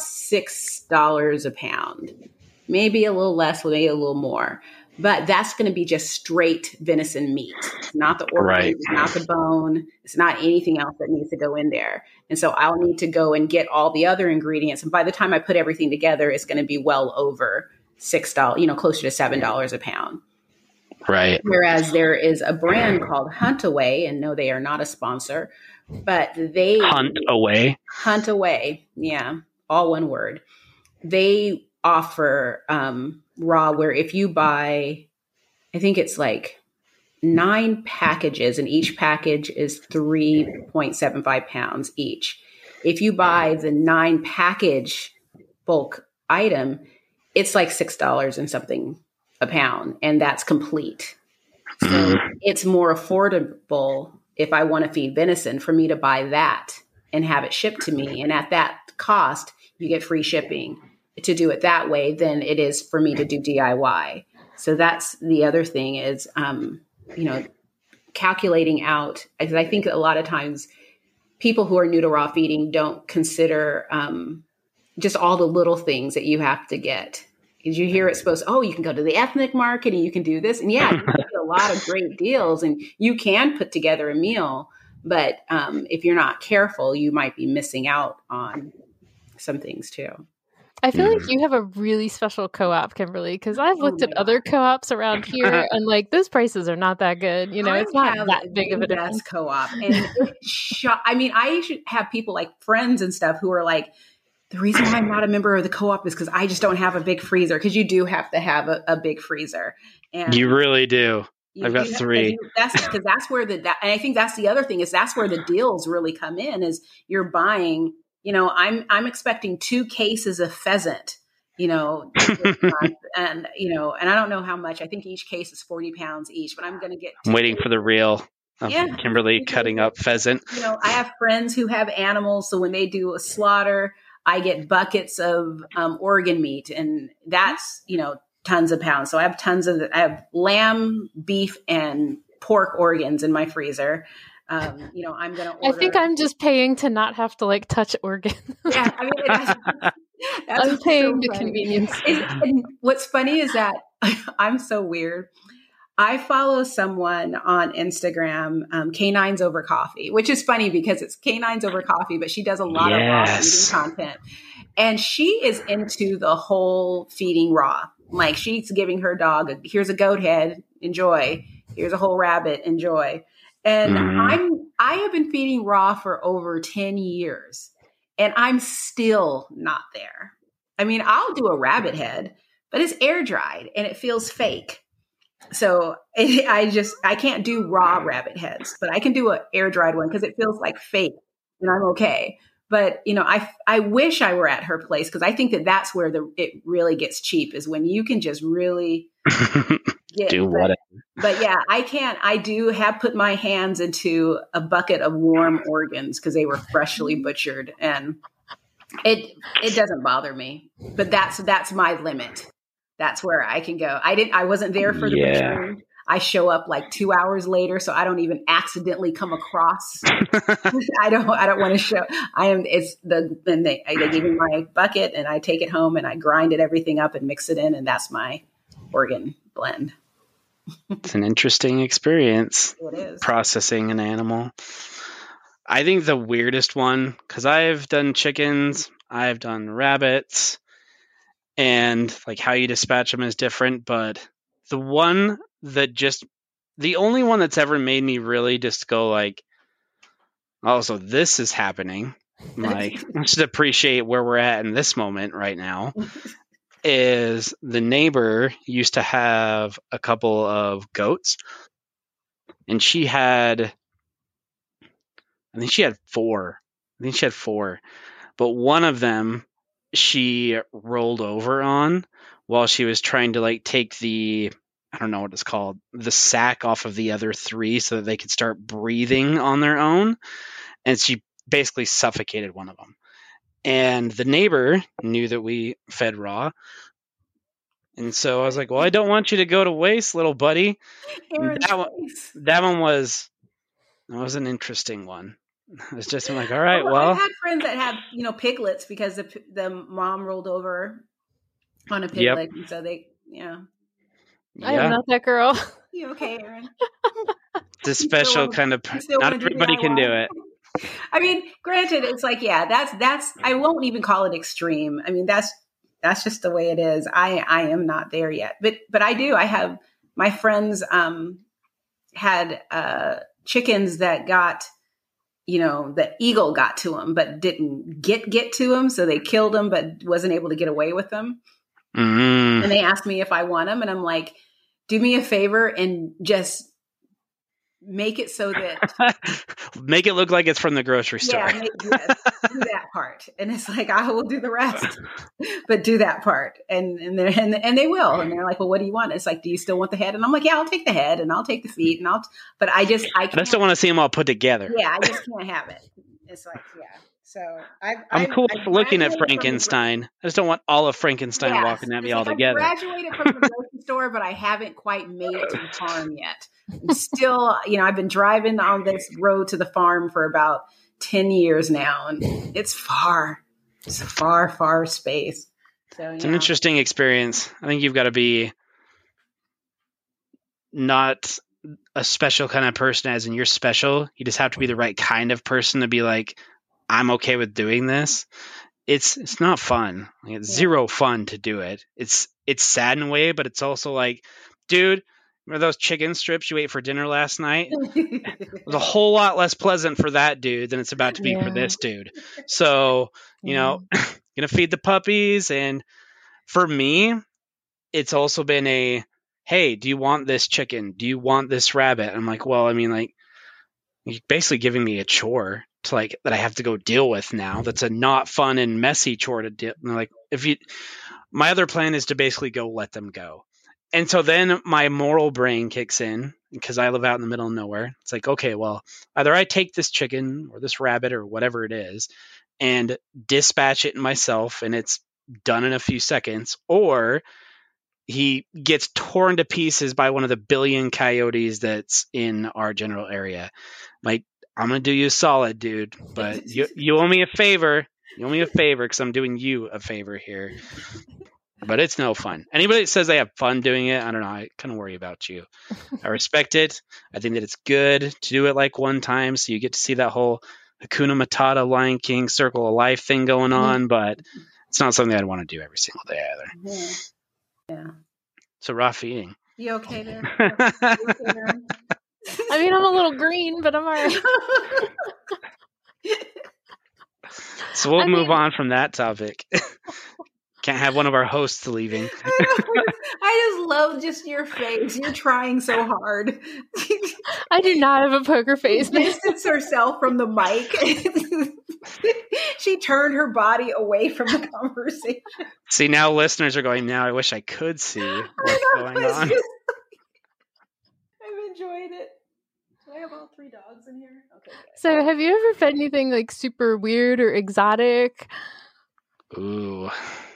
$6 a pound, maybe a little less, maybe a little more. But that's going to be just straight venison meat. It's not the organ, It's not the bone. It's not anything else that needs to go in there. And so I'll need to go and get all the other ingredients. And by the time I put everything together, it's going to be well over $6, closer to $7 a pound. Right. Whereas there is a brand called Hunt Away, and no, they are not a sponsor, but they Hunt Away. Yeah. All one word. They offer raw, where if you buy, I think it's like 9 packages, and each package is 3.75 pounds each. If you buy the 9 package bulk item, it's like $6 and something a pound, and that's complete. So it's more affordable if I want to feed venison for me to buy that and have it shipped to me. And at that cost, you get free shipping to do it that way than it is for me to do DIY. So that's the other thing is, calculating out, because I think a lot of times people who are new to raw feeding don't consider just all the little things that you have to get. Because you hear it's supposed, you can go to the ethnic market and you can do this. And yeah, you can get a lot of great deals and you can put together a meal. But if you're not careful, you might be missing out on some things too. I feel like you have a really special co-op, Kimberly, because I've looked at other co-ops around here and like those prices are not that good. It's not that big of a difference. Co-op. And I should have people like friends and stuff who are like, the reason why I'm not a member of the co-op is because I just don't have a big freezer, because you do have to have a big freezer. And you really do. I've got 3. That's because that's where and I think that's the other thing is that's where the deals really come in is you're buying, I'm expecting 2 cases of pheasant, and and I don't know how much. I think each case is 40 pounds each, but I'm going to get. I'm waiting for the reel of Kimberly cutting up pheasant. I have friends who have animals, so when they do a slaughter, I get buckets of organ meat, and that's tons of pounds. So I have lamb, beef, and pork organs in my freezer. I'm going to order. I think I'm just paying to not have to like touch organs. Yeah, I'm paying the convenience. And what's funny is that I'm so weird. I follow someone on Instagram, Canines Over Coffee, which is funny because it's Canines Over Coffee, but she does a lot of raw feeding content. And she is into the whole feeding raw. Like she's giving her dog, here's a goat head, enjoy. Here's a whole rabbit, enjoy. And I have been feeding raw for over 10 years and I'm still not there. I mean, I'll do a rabbit head, but it's air dried and it feels fake. So I can't do raw rabbit heads, but I can do an air dried one because it feels like fake and I'm okay. But, I wish I were at her place because I think that's where it really gets cheap is when you can just really do whatever. But yeah, I can't. I do have put my hands into a bucket of warm organs because they were freshly butchered and it doesn't bother me. But that's my limit. That's where I can go. I wasn't there for the butchering. I show up like 2 hours later, so I don't even accidentally come across. I don't want to show. They give me my bucket and I take it home and I grind everything up and mix it in, and that's my organ blend. It's an interesting experience. It is. Processing an animal. I think the weirdest one, because I've done chickens, I've done rabbits, and like how you dispatch them is different, but the only one that's ever made me really just go like, oh, so this is happening. Like, just appreciate where we're at in this moment right now. Is the neighbor used to have a couple of goats, and I think she had four. But one of them she rolled over on while she was trying to like take the, I don't know what it's called, the sack off of the other 3 so that they could start breathing on their own. And she basically suffocated one of them. And the neighbor knew that we fed raw. And so I was like, well, I don't want you to go to waste, little buddy. That one was an interesting one. I was just like, all right, well. I've had friends that have, piglets because the mom rolled over on a piglet. And so they, I am not that girl. You okay, Erin? It's a special kind of, not everybody can do it. I mean, granted, it's like, that's, I won't even call it extreme. I mean, that's just the way it is. I am not there yet, but I have, my friends, had, chickens that got, the eagle got to them, but didn't get to them. So they killed them, but wasn't able to get away with them. Mm-hmm. And they asked me if I want them. And I'm like, do me a favor and just make it so that make it look like it's from the grocery store. Yeah, do that part. And it's like, I will do the rest, but do that part. And they will. And they're like, well, what do you want? It's like, do you still want the head? And I'm like, yeah, I'll take the head and I'll take the feet but I just don't want to see them all put together. Yeah. I just can't have it. It's like, yeah. So I'm cool with looking at Frankenstein. I just don't want all of Frankenstein walking at me all together. I graduated from the grocery store, but I haven't quite made it to the farm yet. I'm still, I've been driving on this road to the farm for about 10 years now, and it's far. It's a far, far space. So, it's an interesting experience. I think you've got to be not a special kind of person, as in you're special. You just have to be the right kind of person to be like, I'm okay with doing this. It's not fun. It's zero fun to do it. It's sad in a way, but it's also like, dude, remember those chicken strips you ate for dinner last night? It was a whole lot less pleasant for that dude than it's about to be for this dude. So, gonna feed the puppies. And for me, it's also been a, hey, do you want this chicken? Do you want this rabbit? I'm like, well, I mean, like, you're basically giving me a chore to like that I have to go deal with now. That's a not fun and messy chore to deal. Like, my other plan is to basically go let them go. And so then my moral brain kicks in because I live out in the middle of nowhere. It's like, okay, well, either I take this chicken or this rabbit or whatever it is and dispatch it myself and it's done in a few seconds, or he gets torn to pieces by one of the billion coyotes that's in our general area. Like, I'm going to do you a solid, dude, but you owe me a favor. You owe me a favor because I'm doing you a favor here. But it's no fun. Anybody that says they have fun doing it, I don't know. I kind of worry about you. I respect it. I think that it's good to do it like one time so you get to see that whole Hakuna Matata, Lion King, Circle of Life thing going on, but it's not something I'd want to do every single day either. Yeah. It's a rough eating. You okay there? I mean, I'm a little green, but I'm all right. So we'll move on from that topic. Can't have one of our hosts leaving. I just love just your face. You're trying so hard. I do not have a poker face. Distance herself from the mic. She turned her body away from the conversation. See, now listeners are going, now I wish I could see what's going on. I've enjoyed it. Do I have all 3 dogs in here? Okay. So have you ever fed anything like super weird or exotic? Ooh.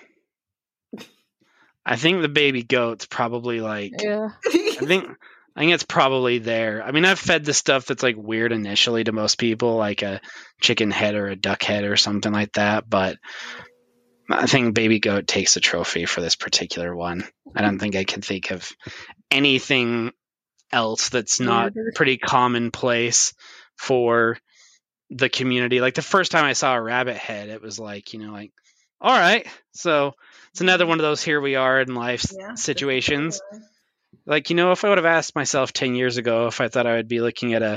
I think the baby goat's probably like, I think it's probably there. I mean, I've fed the stuff that's like weird initially to most people, like a chicken head or a duck head or something like that. But I think baby goat takes the trophy for this particular one. I don't think I can think of anything else that's not pretty commonplace for the community. Like the first time I saw a rabbit head, it was like, like, all right, so it's another one of those here we are in life situations. Like, if I would have asked myself 10 years ago if I thought I would be looking at a,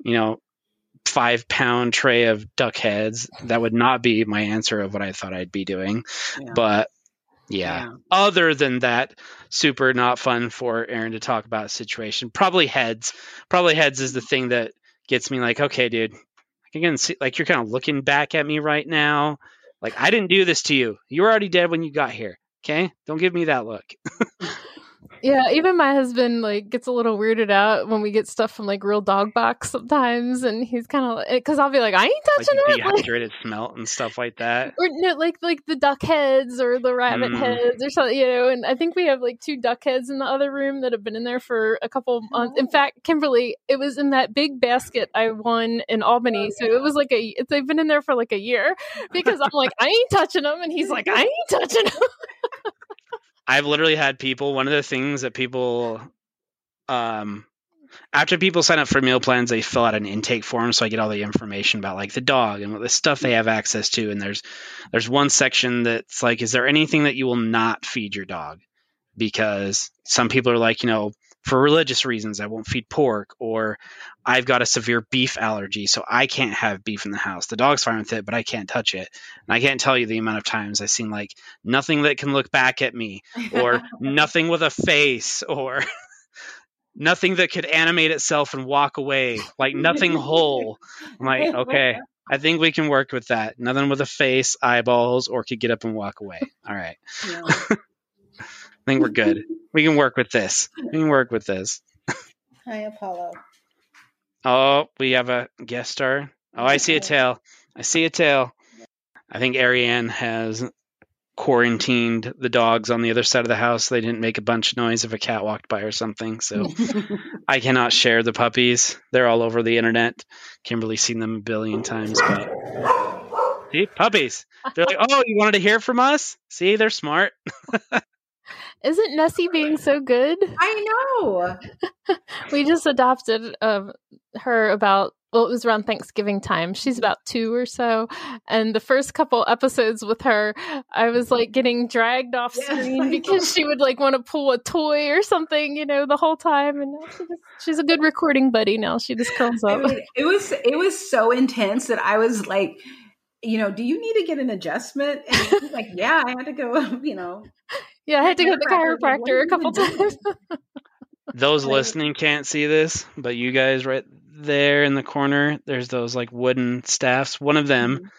5-pound tray of duck heads, that would not be my answer of what I thought I'd be doing. Yeah. But other than that, super not fun for Erin to talk about a situation. Probably heads is the thing that gets me like, okay, dude, I can see, like, you're kind of looking back at me right now. Like, I didn't do this to you. You were already dead when you got here. Okay? Don't give me that look. Yeah, even my husband like gets a little weirded out when we get stuff from like Real Dog Box sometimes, and he's kind of because I'll be like, I ain't touching like it, dehydrated smelt and stuff like that, or no, like the duck heads or the rabbit heads or something, And I think we have like 2 duck heads in the other room that have been in there for a couple months. In fact, Kimberly, it was in that big basket I won in Albany, so it was like they've been in there for like a year because I'm like, I ain't touching them, and he's like, I ain't touching them. I've literally had people, one of the things that people, after people sign up for meal plans, they fill out an intake form. So I get all the information about like the dog and what the stuff they have access to. And there's one section that's like, is there anything that you will not feed your dog? Because some people are like, for religious reasons, I won't feed pork, or I've got a severe beef allergy, so I can't have beef in the house. The dog's fine with it, but I can't touch it. And I can't tell you the amount of times I've seen like nothing that can look back at me, or nothing with a face, or nothing that could animate itself and walk away, like nothing whole. I'm like, okay, I think we can work with that. Nothing with a face, eyeballs, or could get up and walk away. All right. Yeah. I think we're good. We can work with this. Hi, Apollo. Oh, we have a guest star. Oh, I see a tail. I think Ariane has quarantined the dogs on the other side of the house. They didn't make a bunch of noise if a cat walked by or something. So I cannot share the puppies. They're all over the internet. Kimberly's seen them a billion times. But see, puppies. They're like, oh, you wanted to hear from us? See, they're smart. Isn't Nessie being so good? I know. We just adopted her about, it was around Thanksgiving time. She's about 2 or so. And the first couple episodes with her, I was like getting dragged off screen because she would like want to pull a toy or something, the whole time. And now she's a good recording buddy now. She just curls up. I mean, it was so intense that I was like, do you need to get an adjustment? And he was like, yeah, I had to go, Yeah, I had to go to the chiropractor a couple times. Those listening can't see this, but you guys right there in the corner, there's those like wooden staffs. One of them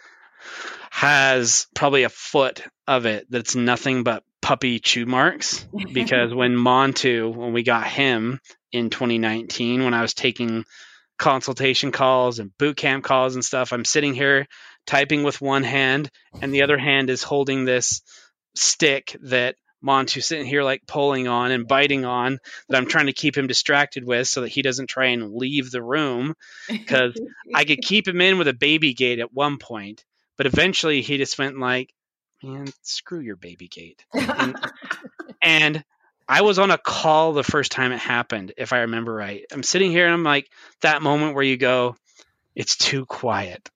has probably a foot of it that's nothing but puppy chew marks, because when we got him in 2019, when I was taking consultation calls and boot camp calls and stuff, I'm sitting here typing with one hand and the other hand is holding this stick that Montu's sitting here like pulling on and biting on, that I'm trying to keep him distracted with so that he doesn't try and leave the room, because I could keep him in with a baby gate at one point, but eventually he just went like, man, screw your baby gate. And I was on a call the first time it happened, if I remember right. I'm sitting here and I'm like, that moment where you go, it's too quiet.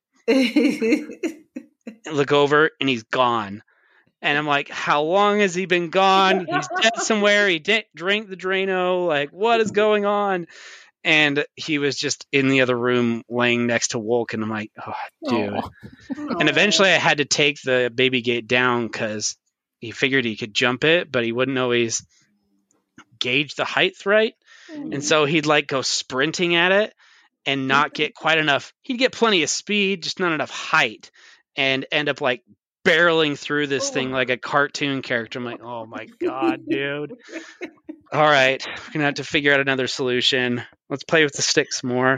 Look over and he's gone. And I'm like, how long has he been gone? He's dead somewhere. He didn't drink the Drano. Like, what is going on? And he was just in the other room laying next to Wolk. And I'm like, oh, dude. Aww. And eventually I had to take the baby gate down because he figured he could jump it, but he wouldn't always gauge the height right. And so he'd like go sprinting at it and not get quite enough. He'd get plenty of speed, just not enough height, and end up like barreling through this thing like a cartoon character. I'm like, oh my God, dude. All right, we're gonna have to figure out another solution. Let's play with the sticks more.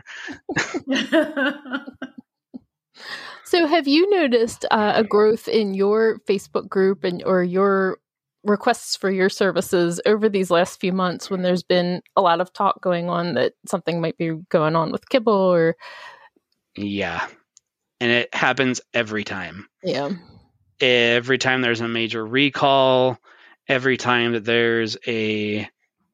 So have you noticed a growth in your Facebook group or your requests for your services over these last few months, when there's been a lot of talk going on that something might be going on with kibble? Or yeah, and it happens every time. Yeah. Every time there's a major recall, every time that there's a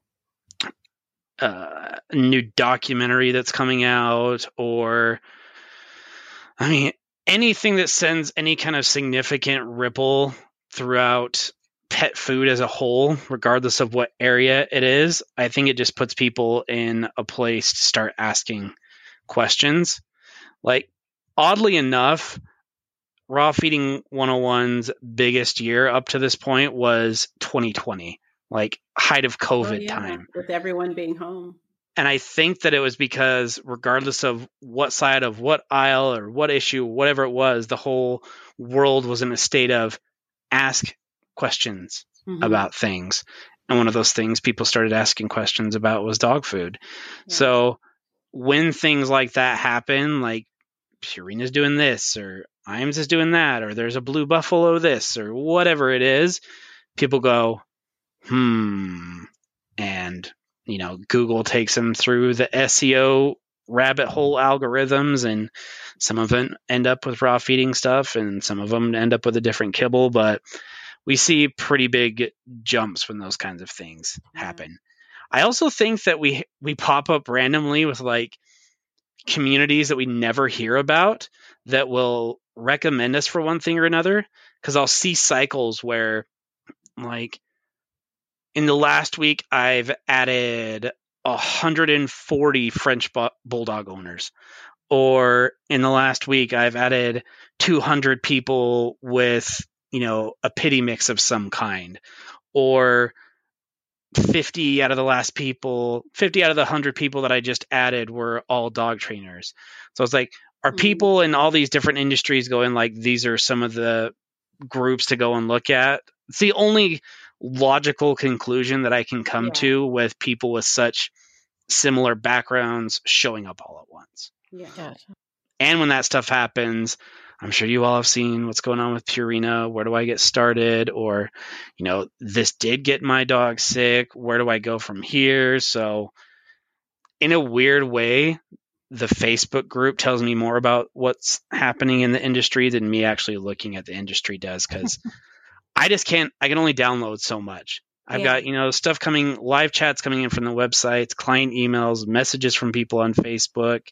new documentary that's coming out, or, I mean, anything that sends any kind of significant ripple throughout pet food as a whole, regardless of what area it is, I think it just puts people in a place to start asking questions. Like, oddly enough, Raw Feeding 101's biggest year up to this point was 2020, like height of COVID time. With everyone being home. And I think that it was because regardless of what side of what aisle or what issue, whatever it was, the whole world was in a state of ask questions about things. And one of those things people started asking questions about was dog food. Yeah. So when things like that happen, like Purina's doing this or Iams is doing that, or there's a Blue Buffalo this or whatever it is, people go, and Google takes them through the SEO rabbit hole algorithms, and some of them end up with raw feeding stuff and some of them end up with a different kibble, but we see pretty big jumps when those kinds of things happen. I also think that we pop up randomly with like communities that we never hear about that will recommend us for one thing or another, because I'll see cycles where, like, in the last week I've added 140 French bulldog owners, or in the last week I've added 200 people with a pity mix of some kind, or 50 out of the 100 people that I just added were all dog trainers. So it's like, are people in all these different industries going like, these are some of the groups to go and look at? It's the only logical conclusion that I can come to with people with such similar backgrounds showing up all at once. Yeah. And when that stuff happens, I'm sure you all have seen what's going on with Purina. Where do I get started? Or, this did get my dog sick. Where do I go from here? So in a weird way, the Facebook group tells me more about what's happening in the industry than me actually looking at the industry does. Cause I can only download so much. I've got, stuff coming, live chats coming in from the websites, client emails, messages from people on Facebook,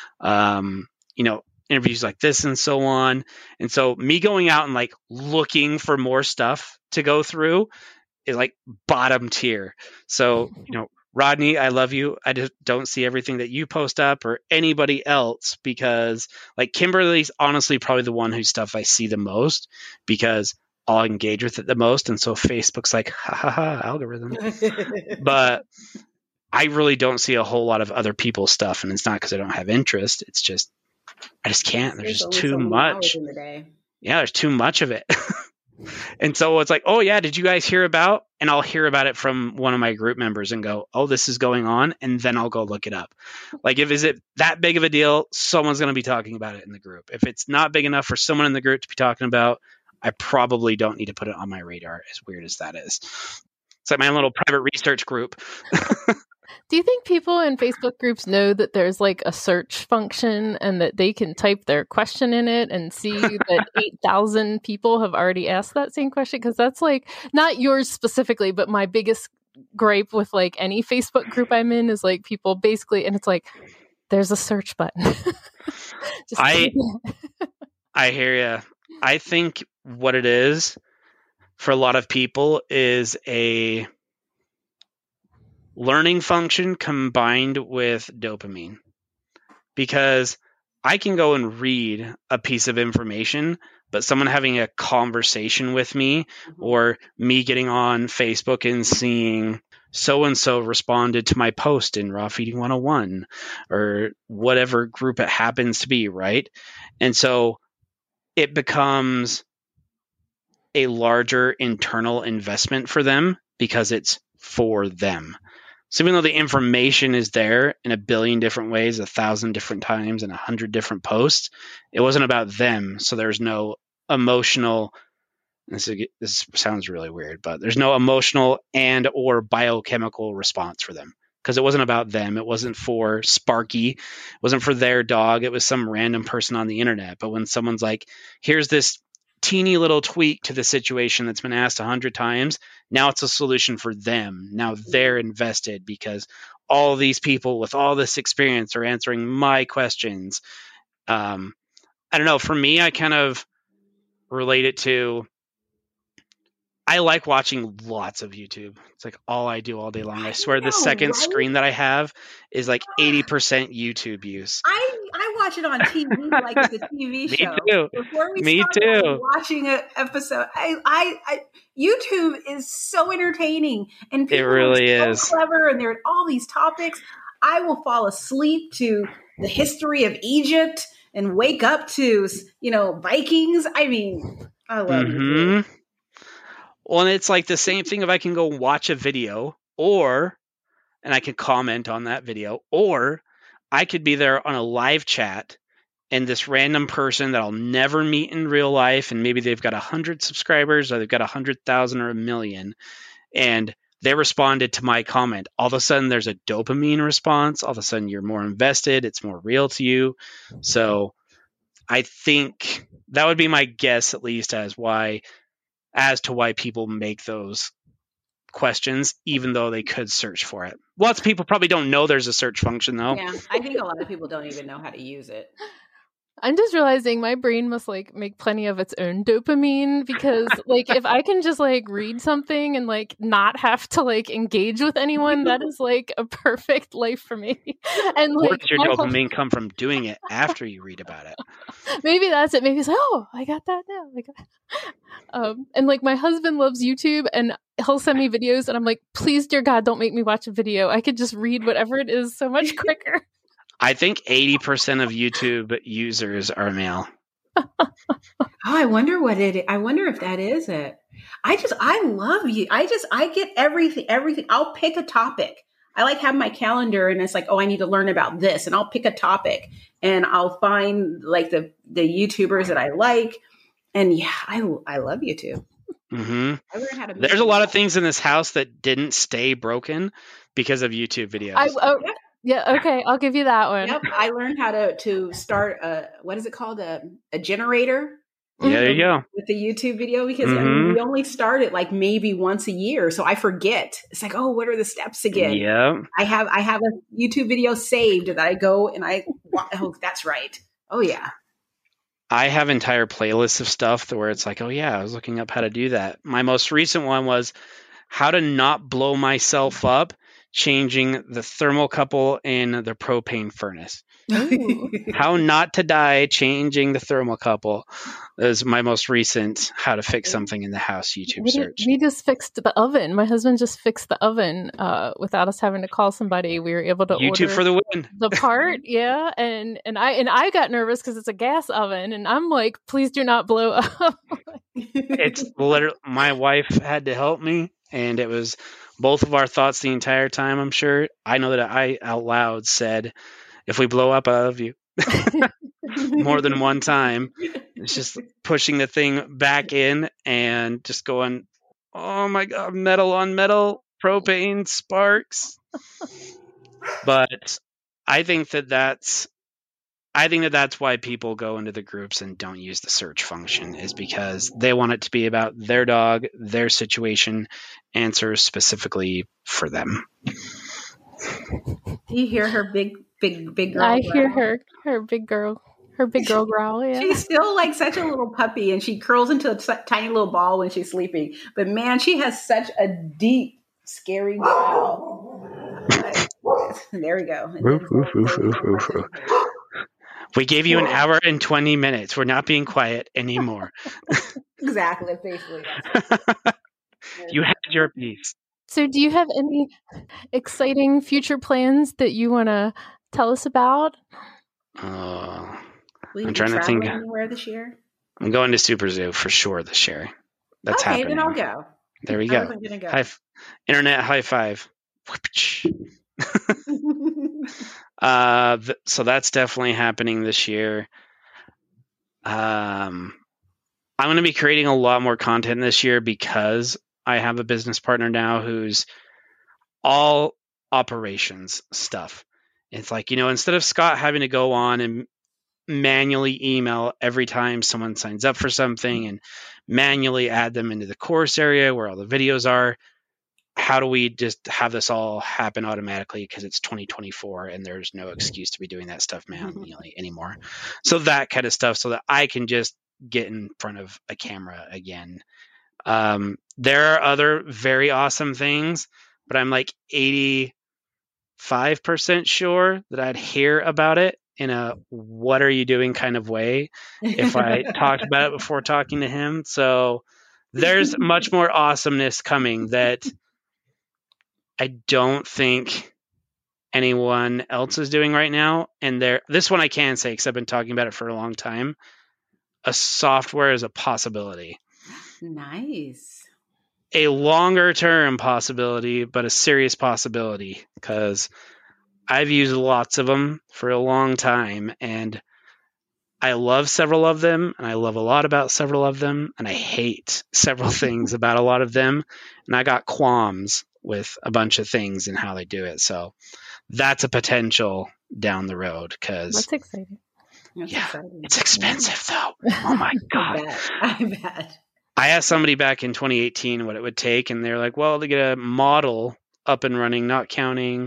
interviews like this and so on. And so me going out and like looking for more stuff to go through is like bottom tier. So, Rodney, I love you. I just don't see everything that you post up or anybody else, because like Kimberly's honestly probably the one whose stuff I see the most, because I'll engage with it the most. And so Facebook's like, algorithm. But I really don't see a whole lot of other people's stuff. And it's not because I don't have interest. It's just, I just can't. There's just too much. Yeah, there's too much of it. And so it's like, oh yeah, did you guys hear about? And I'll hear about it from one of my group members and go, oh, this is going on. And then I'll go look it up. Like, is it that big of a deal? Someone's going to be talking about it in the group. If it's not big enough for someone in the group to be talking about, I probably don't need to put it on my radar, as weird as that is. It's like my little private research group. Do you think people in Facebook groups know that there's like a search function and that they can type their question in it and see that 8,000 people have already asked that same question? Because that's like, not yours specifically, but my biggest gripe with like any Facebook group I'm in is like people basically, and it's like, there's a search button. I hear you. I think what it is for a lot of people is a learning function combined with dopamine, because I can go and read a piece of information, but someone having a conversation with me, or me getting on Facebook and seeing so-and-so responded to my post in Raw Feeding 101 or whatever group it happens to be, right? And so it becomes a larger internal investment for them because it's for them. So even though the information is there in a billion different ways, 1,000 different times, and 100 different posts, it wasn't about them. So there's no emotional, this sounds really weird, but there's no emotional and or biochemical response for them, because it wasn't about them. It wasn't for Sparky. It wasn't for their dog. It was some random person on the internet. But when someone's like, here's this teeny little tweak to the situation that's been asked 100 times, now it's a solution for them. Now they're invested because all these people with all this experience are answering my questions. I don't know. For me, I kind of relate it to, I like watching lots of YouTube. It's like all I do all day long. I swear the second screen that I have is like 80% YouTube use. I watch it on TV like it's a TV show. Me too. Before we started watching an episode, YouTube is so entertaining, and people are so clever, and there are all these topics. I will fall asleep to the history of Egypt and wake up to, Vikings. I mean, I love YouTube. Well, and it's like the same thing if I can go watch a video and I can comment on that video, or I could be there on a live chat and this random person that I'll never meet in real life, and maybe they've got 100 subscribers or they've got 100,000 or 1 million, and they responded to my comment. All of a sudden there's a dopamine response. All of a sudden you're more invested. It's more real to you. So I think that would be my guess, at least as to why people make those questions, even though they could search for it. Lots of people probably don't know there's a search function, though. Yeah, I think a lot of people don't even know how to use it. I'm just realizing my brain must make plenty of its own dopamine, because if I can just read something and not have to engage with anyone, that is a perfect life for me. And where does your dopamine come from doing it after you read about it? Maybe that's it. Maybe it's oh, I got that now. And my husband loves YouTube, and he'll send me videos, and I'm like, please, dear God, don't make me watch a video. I could just read whatever it is so much quicker. I think 80% of YouTube users are male. I wonder I wonder if that is it. I love you. I get everything. I'll pick a topic. I have my calendar, and it's I need to learn about this, and I'll pick a topic, and I'll find the YouTubers that I like. And yeah, I love YouTube. Mm-hmm. There's a lot of things in this house that didn't stay broken because of YouTube videos. Yeah, okay, I'll give you that one. Yep, I learned how to start what is it called? A generator. Yeah, there you go. With the YouTube video, because we only start it maybe once a year, so I forget. It's what are the steps again? Yeah. I have a YouTube video saved that I go and oh, that's right. Oh yeah. I have entire playlists of stuff where it's oh yeah, I was looking up how to do that. My most recent one was how to not blow myself up changing the thermocouple in the propane furnace. How not to die changing the thermocouple is my most recent how to fix something in the house YouTube search. We just fixed the oven. My husband just fixed the oven without us having to call somebody. We were able to YouTube order for the win. The part, yeah. And I got nervous because it's a gas oven, and I'm like, please do not blow up. It's literally, my wife had to help me, and it was both of our thoughts the entire time, I'm sure. I know that I out loud said, if we blow up, I love you. More than one time. It's just pushing the thing back in and just going, oh my God, metal on metal, propane, sparks. But I think that's why people go into the groups and don't use the search function, is because they want it to be about their dog, their situation, answers specifically for them. Do you hear her big girl? I hear her big girl growl. Yeah. She's still such a little puppy, and she curls into a tiny little ball when she's sleeping. But man, she has such a deep, scary growl. There we go. We gave you an hour and 20 minutes. We're not being quiet anymore. Exactly, basically. You had your piece. So do you have any exciting future plans that you want to tell us about? I'm trying to think. Anywhere this year? I'm going to Super Zoo for sure this year. That's happening. Okay, then I'll go. There we go. Internet high five. So that's definitely happening this year. I'm going to be creating a lot more content this year because I have a business partner now who's all operations stuff. It's instead of Scott having to go on and manually email every time someone signs up for something and manually add them into the course area where all the videos are, how do we just have this all happen automatically, because it's 2024 and there's no excuse to be doing that stuff manually anymore. So that kind of stuff, so that I can just get in front of a camera again. There are other very awesome things, but I'm 85% sure that I'd hear about it in a what are you doing kind of way if I talked about it before talking to him. So there's much more awesomeness coming that I don't think anyone else is doing right now. And this one I can say, because I've been talking about it for a long time. A software is a possibility. Nice. A longer term possibility, but a serious possibility, because I've used lots of them for a long time, and I love several of them, and I love a lot about several of them, and I hate several things about a lot of them, and I got qualms with a bunch of things and how they do it. So that's a potential down the road, because That's exciting. It's expensive though. Oh my God. I bet. I asked somebody back in 2018 what it would take, and they're like, well, to get a model up and running, not counting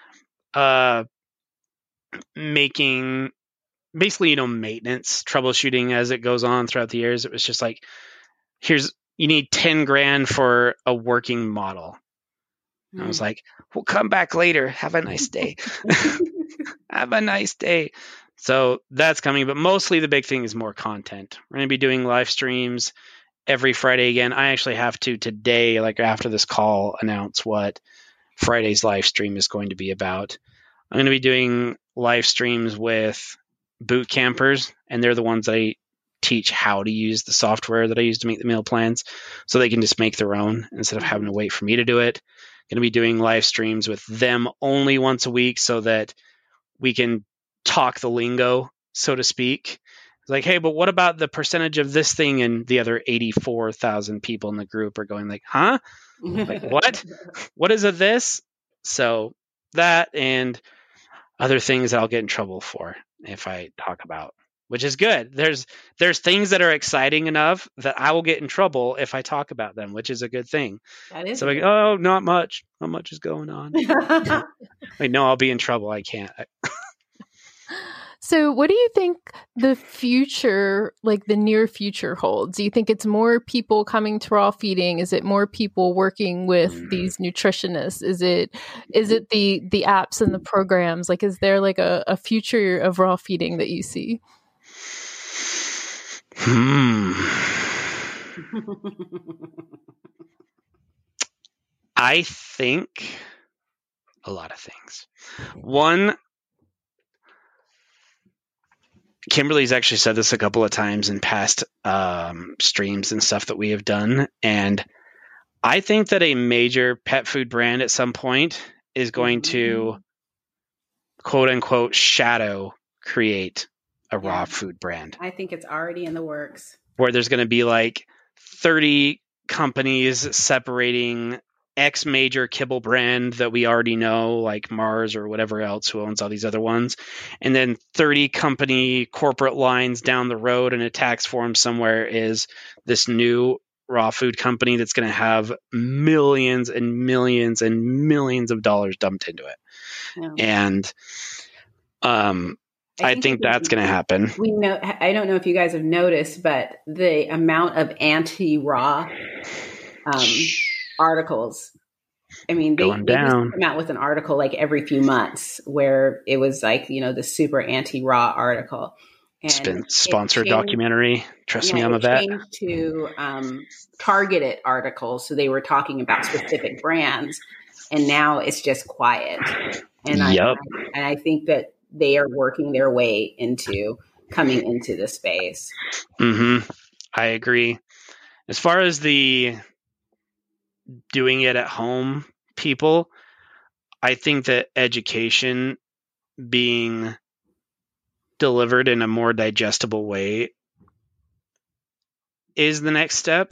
making basically, maintenance, troubleshooting as it goes on throughout the years. It was just like, you need 10 grand for a working model. And I was like, we'll come back later. Have a nice day. Have a nice day. So that's coming, but mostly the big thing is more content. We're going to be doing live streams every Friday again. I actually have to today, like after this call, announce what Friday's live stream is going to be about. I'm going to be doing live streams with boot campers, and they're the ones that I teach how to use the software that I use to make the meal plans, so they can just make their own instead of having to wait for me to do it. Going to be doing live streams with them only once a week so that we can talk the lingo, so to speak. It's like, hey, but what about the percentage of this thing? And the other 84,000 people in the group are going like, huh? Like, what? What is it this? So that and other things that I'll get in trouble for if I talk about, which is good. There's things that are exciting enough that I will get in trouble if I talk about them, which is a good thing. That is. So like, oh, not much is going on. Wait, no, I'll be in trouble. I can't. So what do you think the future, like the near future, holds? Do you think it's more people coming to raw feeding? Is it more people working with these nutritionists? Is it the apps and the programs? Like, is there like a future of raw feeding that you see? I think a lot of things. One, Kimberly's actually said this a couple of times in past streams and stuff that we have done. And I think that a major pet food brand at some point is going to, quote unquote, shadow create a raw food brand. I think it's already in the works. Where there's going to be like 30 companies separating X major kibble brand that we already know, like Mars or whatever else who owns all these other ones, and then 30 company corporate lines down the road in a tax form somewhere is this new raw food company that's going to have millions and millions and millions of dollars dumped into it. And I think that's going to happen. We know. I don't know if you guys have noticed, but the amount of anti-raw articles. I mean, they just come out with an article like every few months where it was like, the super anti-raw article. And it's been sponsored documentary. Trust me, I'm a vet. Changed to targeted articles, so they were talking about specific brands, and now it's just quiet. And I think that they are working their way into coming into the space. I agree. As far as the doing it at home people, I think that education being delivered in a more digestible way is the next step.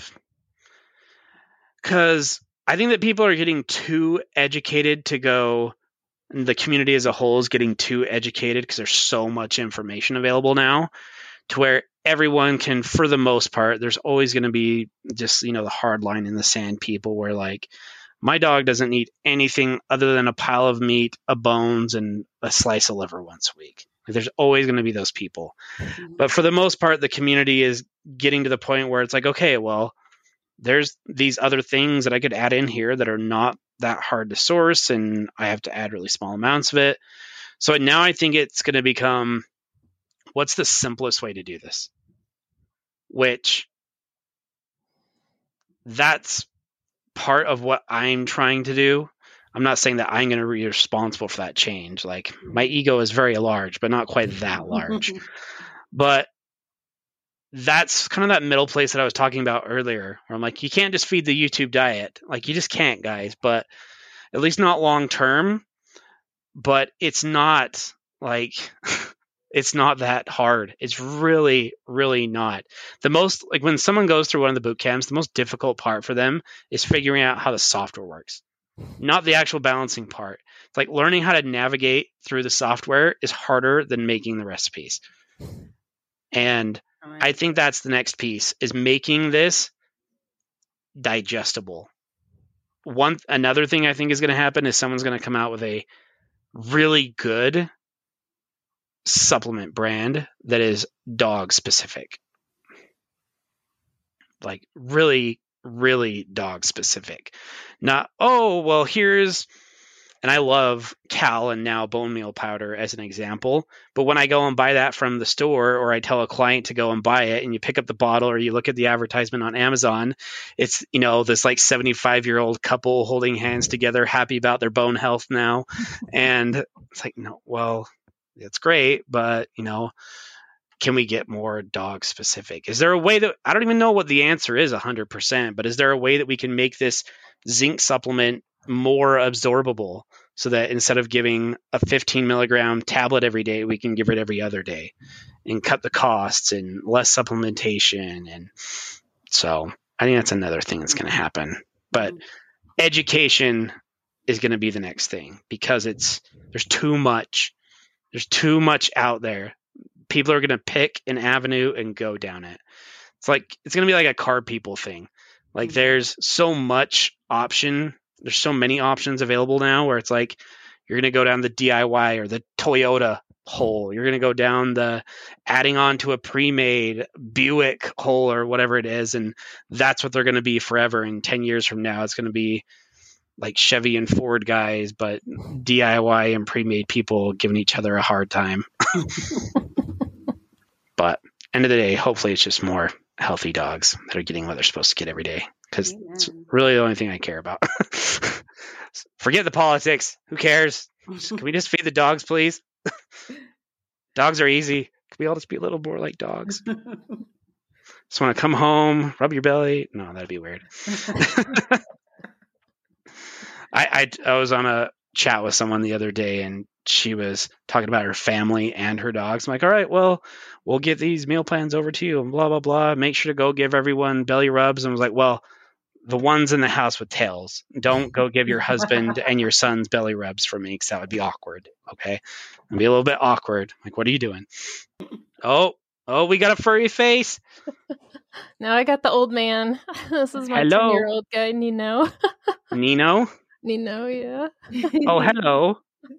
Because I think that people are getting too educated to go, and the community as a whole is getting too educated because there's so much information available now to where everyone can, for the most part, there's always going to be just, the hard line in the sand people where like, my dog doesn't eat anything other than a pile of meat, a bones, and a slice of liver once a week. Like, there's always going to be those people. But for the most part, the community is getting to the point where it's like, okay, well, there's these other things that I could add in here that are not that hard to source, and I have to add really small amounts of it. So now I think it's going to become, what's the simplest way to do this? Which that's part of what I'm trying to do. I'm not saying that I'm going to be responsible for that change. Like, my ego is very large, but not quite that large. But that's kind of that middle place that I was talking about earlier, where I'm like, you can't just feed the YouTube diet. Like, you just can't, guys. But at least not long term. But it's not like it's not that hard. It's really, really not. The most, like, when someone goes through one of the boot camps, the most difficult part for them is figuring out how the software works, not the actual balancing part. It's like learning how to navigate through the software is harder than making the recipes. And I think that's the next piece, is making this digestible. Another thing I think is going to happen is someone's going to come out with a really good supplement brand that is dog specific. Like, really, really dog specific. Not, oh, well, here's, and I love Cal and now bone meal powder as an example, but when I go and buy that from the store, or I tell a client to go and buy it, and you pick up the bottle or you look at the advertisement on Amazon, it's, this like 75-year-old couple holding hands together, happy about their bone health now. And it's like, no, well, it's great, but can we get more dog specific? Is there a way that, I don't even know what the answer is 100%, but is there a way that we can make this zinc supplement more absorbable, so that instead of giving a 15 milligram tablet every day, we can give it every other day, and cut the costs and less supplementation? And so I think that's another thing that's going to happen. But education is going to be the next thing, because there's too much out there. People are going to pick an avenue and go down it. It's going to be like a car people thing. Like, there's so much option. There's so many options available now, where it's like, you're going to go down the DIY or the Toyota hole. You're going to go down the adding on to a pre-made Buick hole or whatever it is. And that's what they're going to be forever. And 10 years from now, it's going to be like Chevy and Ford guys, but DIY and pre-made people giving each other a hard time. But end of the day, hopefully it's just more healthy dogs that are getting what they're supposed to get every day, because it's really the only thing I care about. Forget the politics. Who cares? Can we just feed the dogs, please? Dogs are easy. Can we all just be a little more like dogs? Just want to come home, rub your belly. No, that'd be weird. I was on a chat with someone the other day, and she was talking about her family and her dogs. I'm like, all right, well, we'll get these meal plans over to you and blah, blah, blah. Make sure to go give everyone belly rubs. And I was like, well, the ones in the house with tails, don't go give your husband and your son's belly rubs for me, because that would be awkward. Okay. It'd be a little bit awkward. Like, what are you doing? Oh, we got a furry face. Now I got the old man. This is my 10-year-old guy, Nino. Nino, yeah. Oh, hello.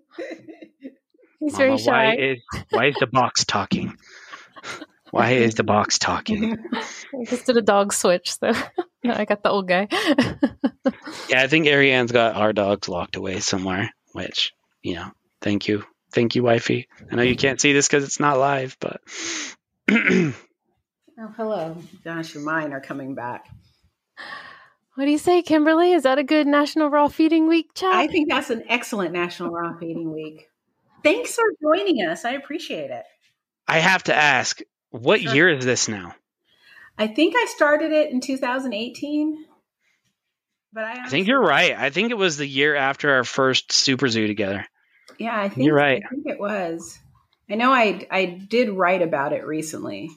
He's Mama, very shy. Why is the box talking? Why is the box talking? I just did a dog switch, so no, I got the old guy. Yeah, I think Ariane's got our dogs locked away somewhere, which, thank you. Thank you, wifey. I know you can't see this because it's not live, but... Oh, hello. Gosh, mine are coming back. What do you say, Kimberly? Is that a good National Raw Feeding Week chat? I think that's an excellent National Raw Feeding Week. Thanks for joining us. I appreciate it. I have to ask, what year is this now? I think I started it in 2018. But I think you're right. I think it was the year after our first Super Zoo together. Yeah, I think you're right. I think it was. I know I did write about it recently.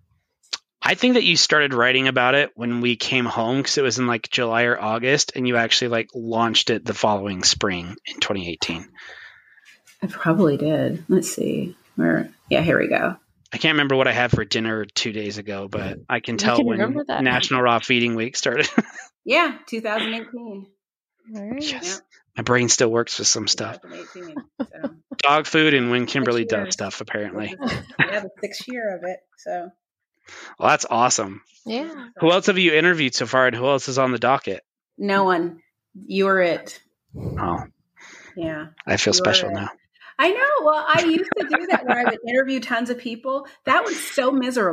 I think that you started writing about it when we came home, because it was in like July or August, and you actually like launched it the following spring in 2018. I probably did. Let's see. Here we go. I can't remember what I had for dinner 2 days ago, but I can tell when National Raw Feeding Week started. Yeah, 2018. All right. Yes. Yeah. My brain still works with some stuff. 2018. So. Dog food and when Kimberly does stuff, apparently. Yeah, the 6th year of it. So. Well, that's awesome. Yeah. Who else have you interviewed so far, and who else is on the docket? No one. You are it. Oh. Yeah. I feel special now. I know. Well, I used to do that where I would interview tons of people. That was so miserable.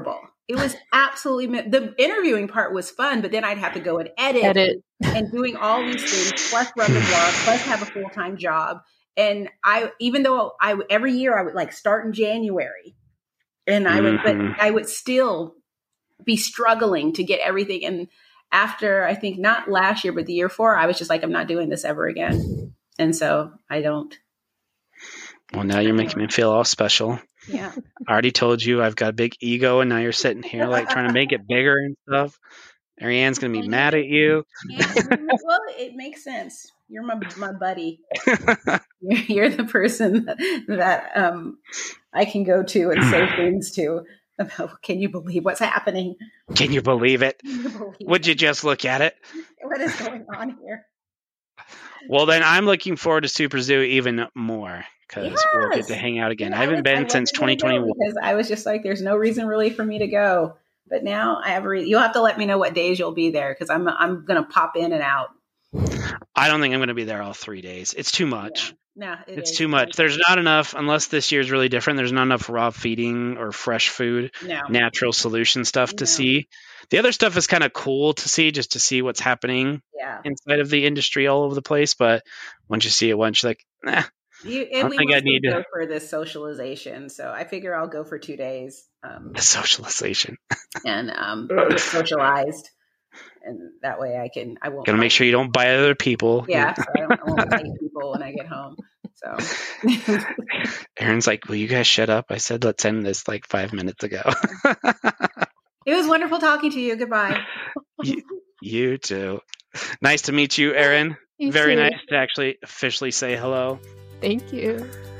It was absolutely, the interviewing part was fun, but then I'd have to go and edit. And doing all these things, plus run the blog, plus have a full-time job. And even though every year I would like start in January, and I would still be struggling to get everything. And after, I think not last year, but the year before, I was just like, I'm not doing this ever again. And so I don't. Well, now you're making me feel all special. Yeah. I already told you I've got a big ego, and now you're sitting here like trying to make it bigger and stuff. Ariane's going to be mad at you. Yeah, well, it makes sense. You're my buddy. You're the person that I can go to and say things to about, can you believe what's happening? Can you believe it? Would you just look at it? What is going on here? Well, then I'm looking forward to Super Zoo even more because we'll get to hang out again. I haven't been since 2021. Because I was just like, there's no reason really for me to go. But now I have you'll have to let me know what days you'll be there because I'm going to pop in and out. I don't think I'm going to be there all 3 days. It's too much. Yeah. No, it's too much. There's not enough, unless this year is really different. There's not enough raw feeding or fresh food, natural solution stuff to see. The other stuff is kind of cool to see, just to see what's happening inside of the industry all over the place. But once you see it once, you're like, nah. I don't think I need to go for this socialization. So I figure I'll go for 2 days. The socialization. And get socialized. And that way I won't. Gotta make sure you don't bite other people. Yeah. So I won't bite people when I get home. So Erin's like, will you guys shut up? I said, let's end this like 5 minutes ago. It was wonderful talking to you. Goodbye. You too. Nice to meet you, Erin. Very nice to actually officially say hello. Thank you.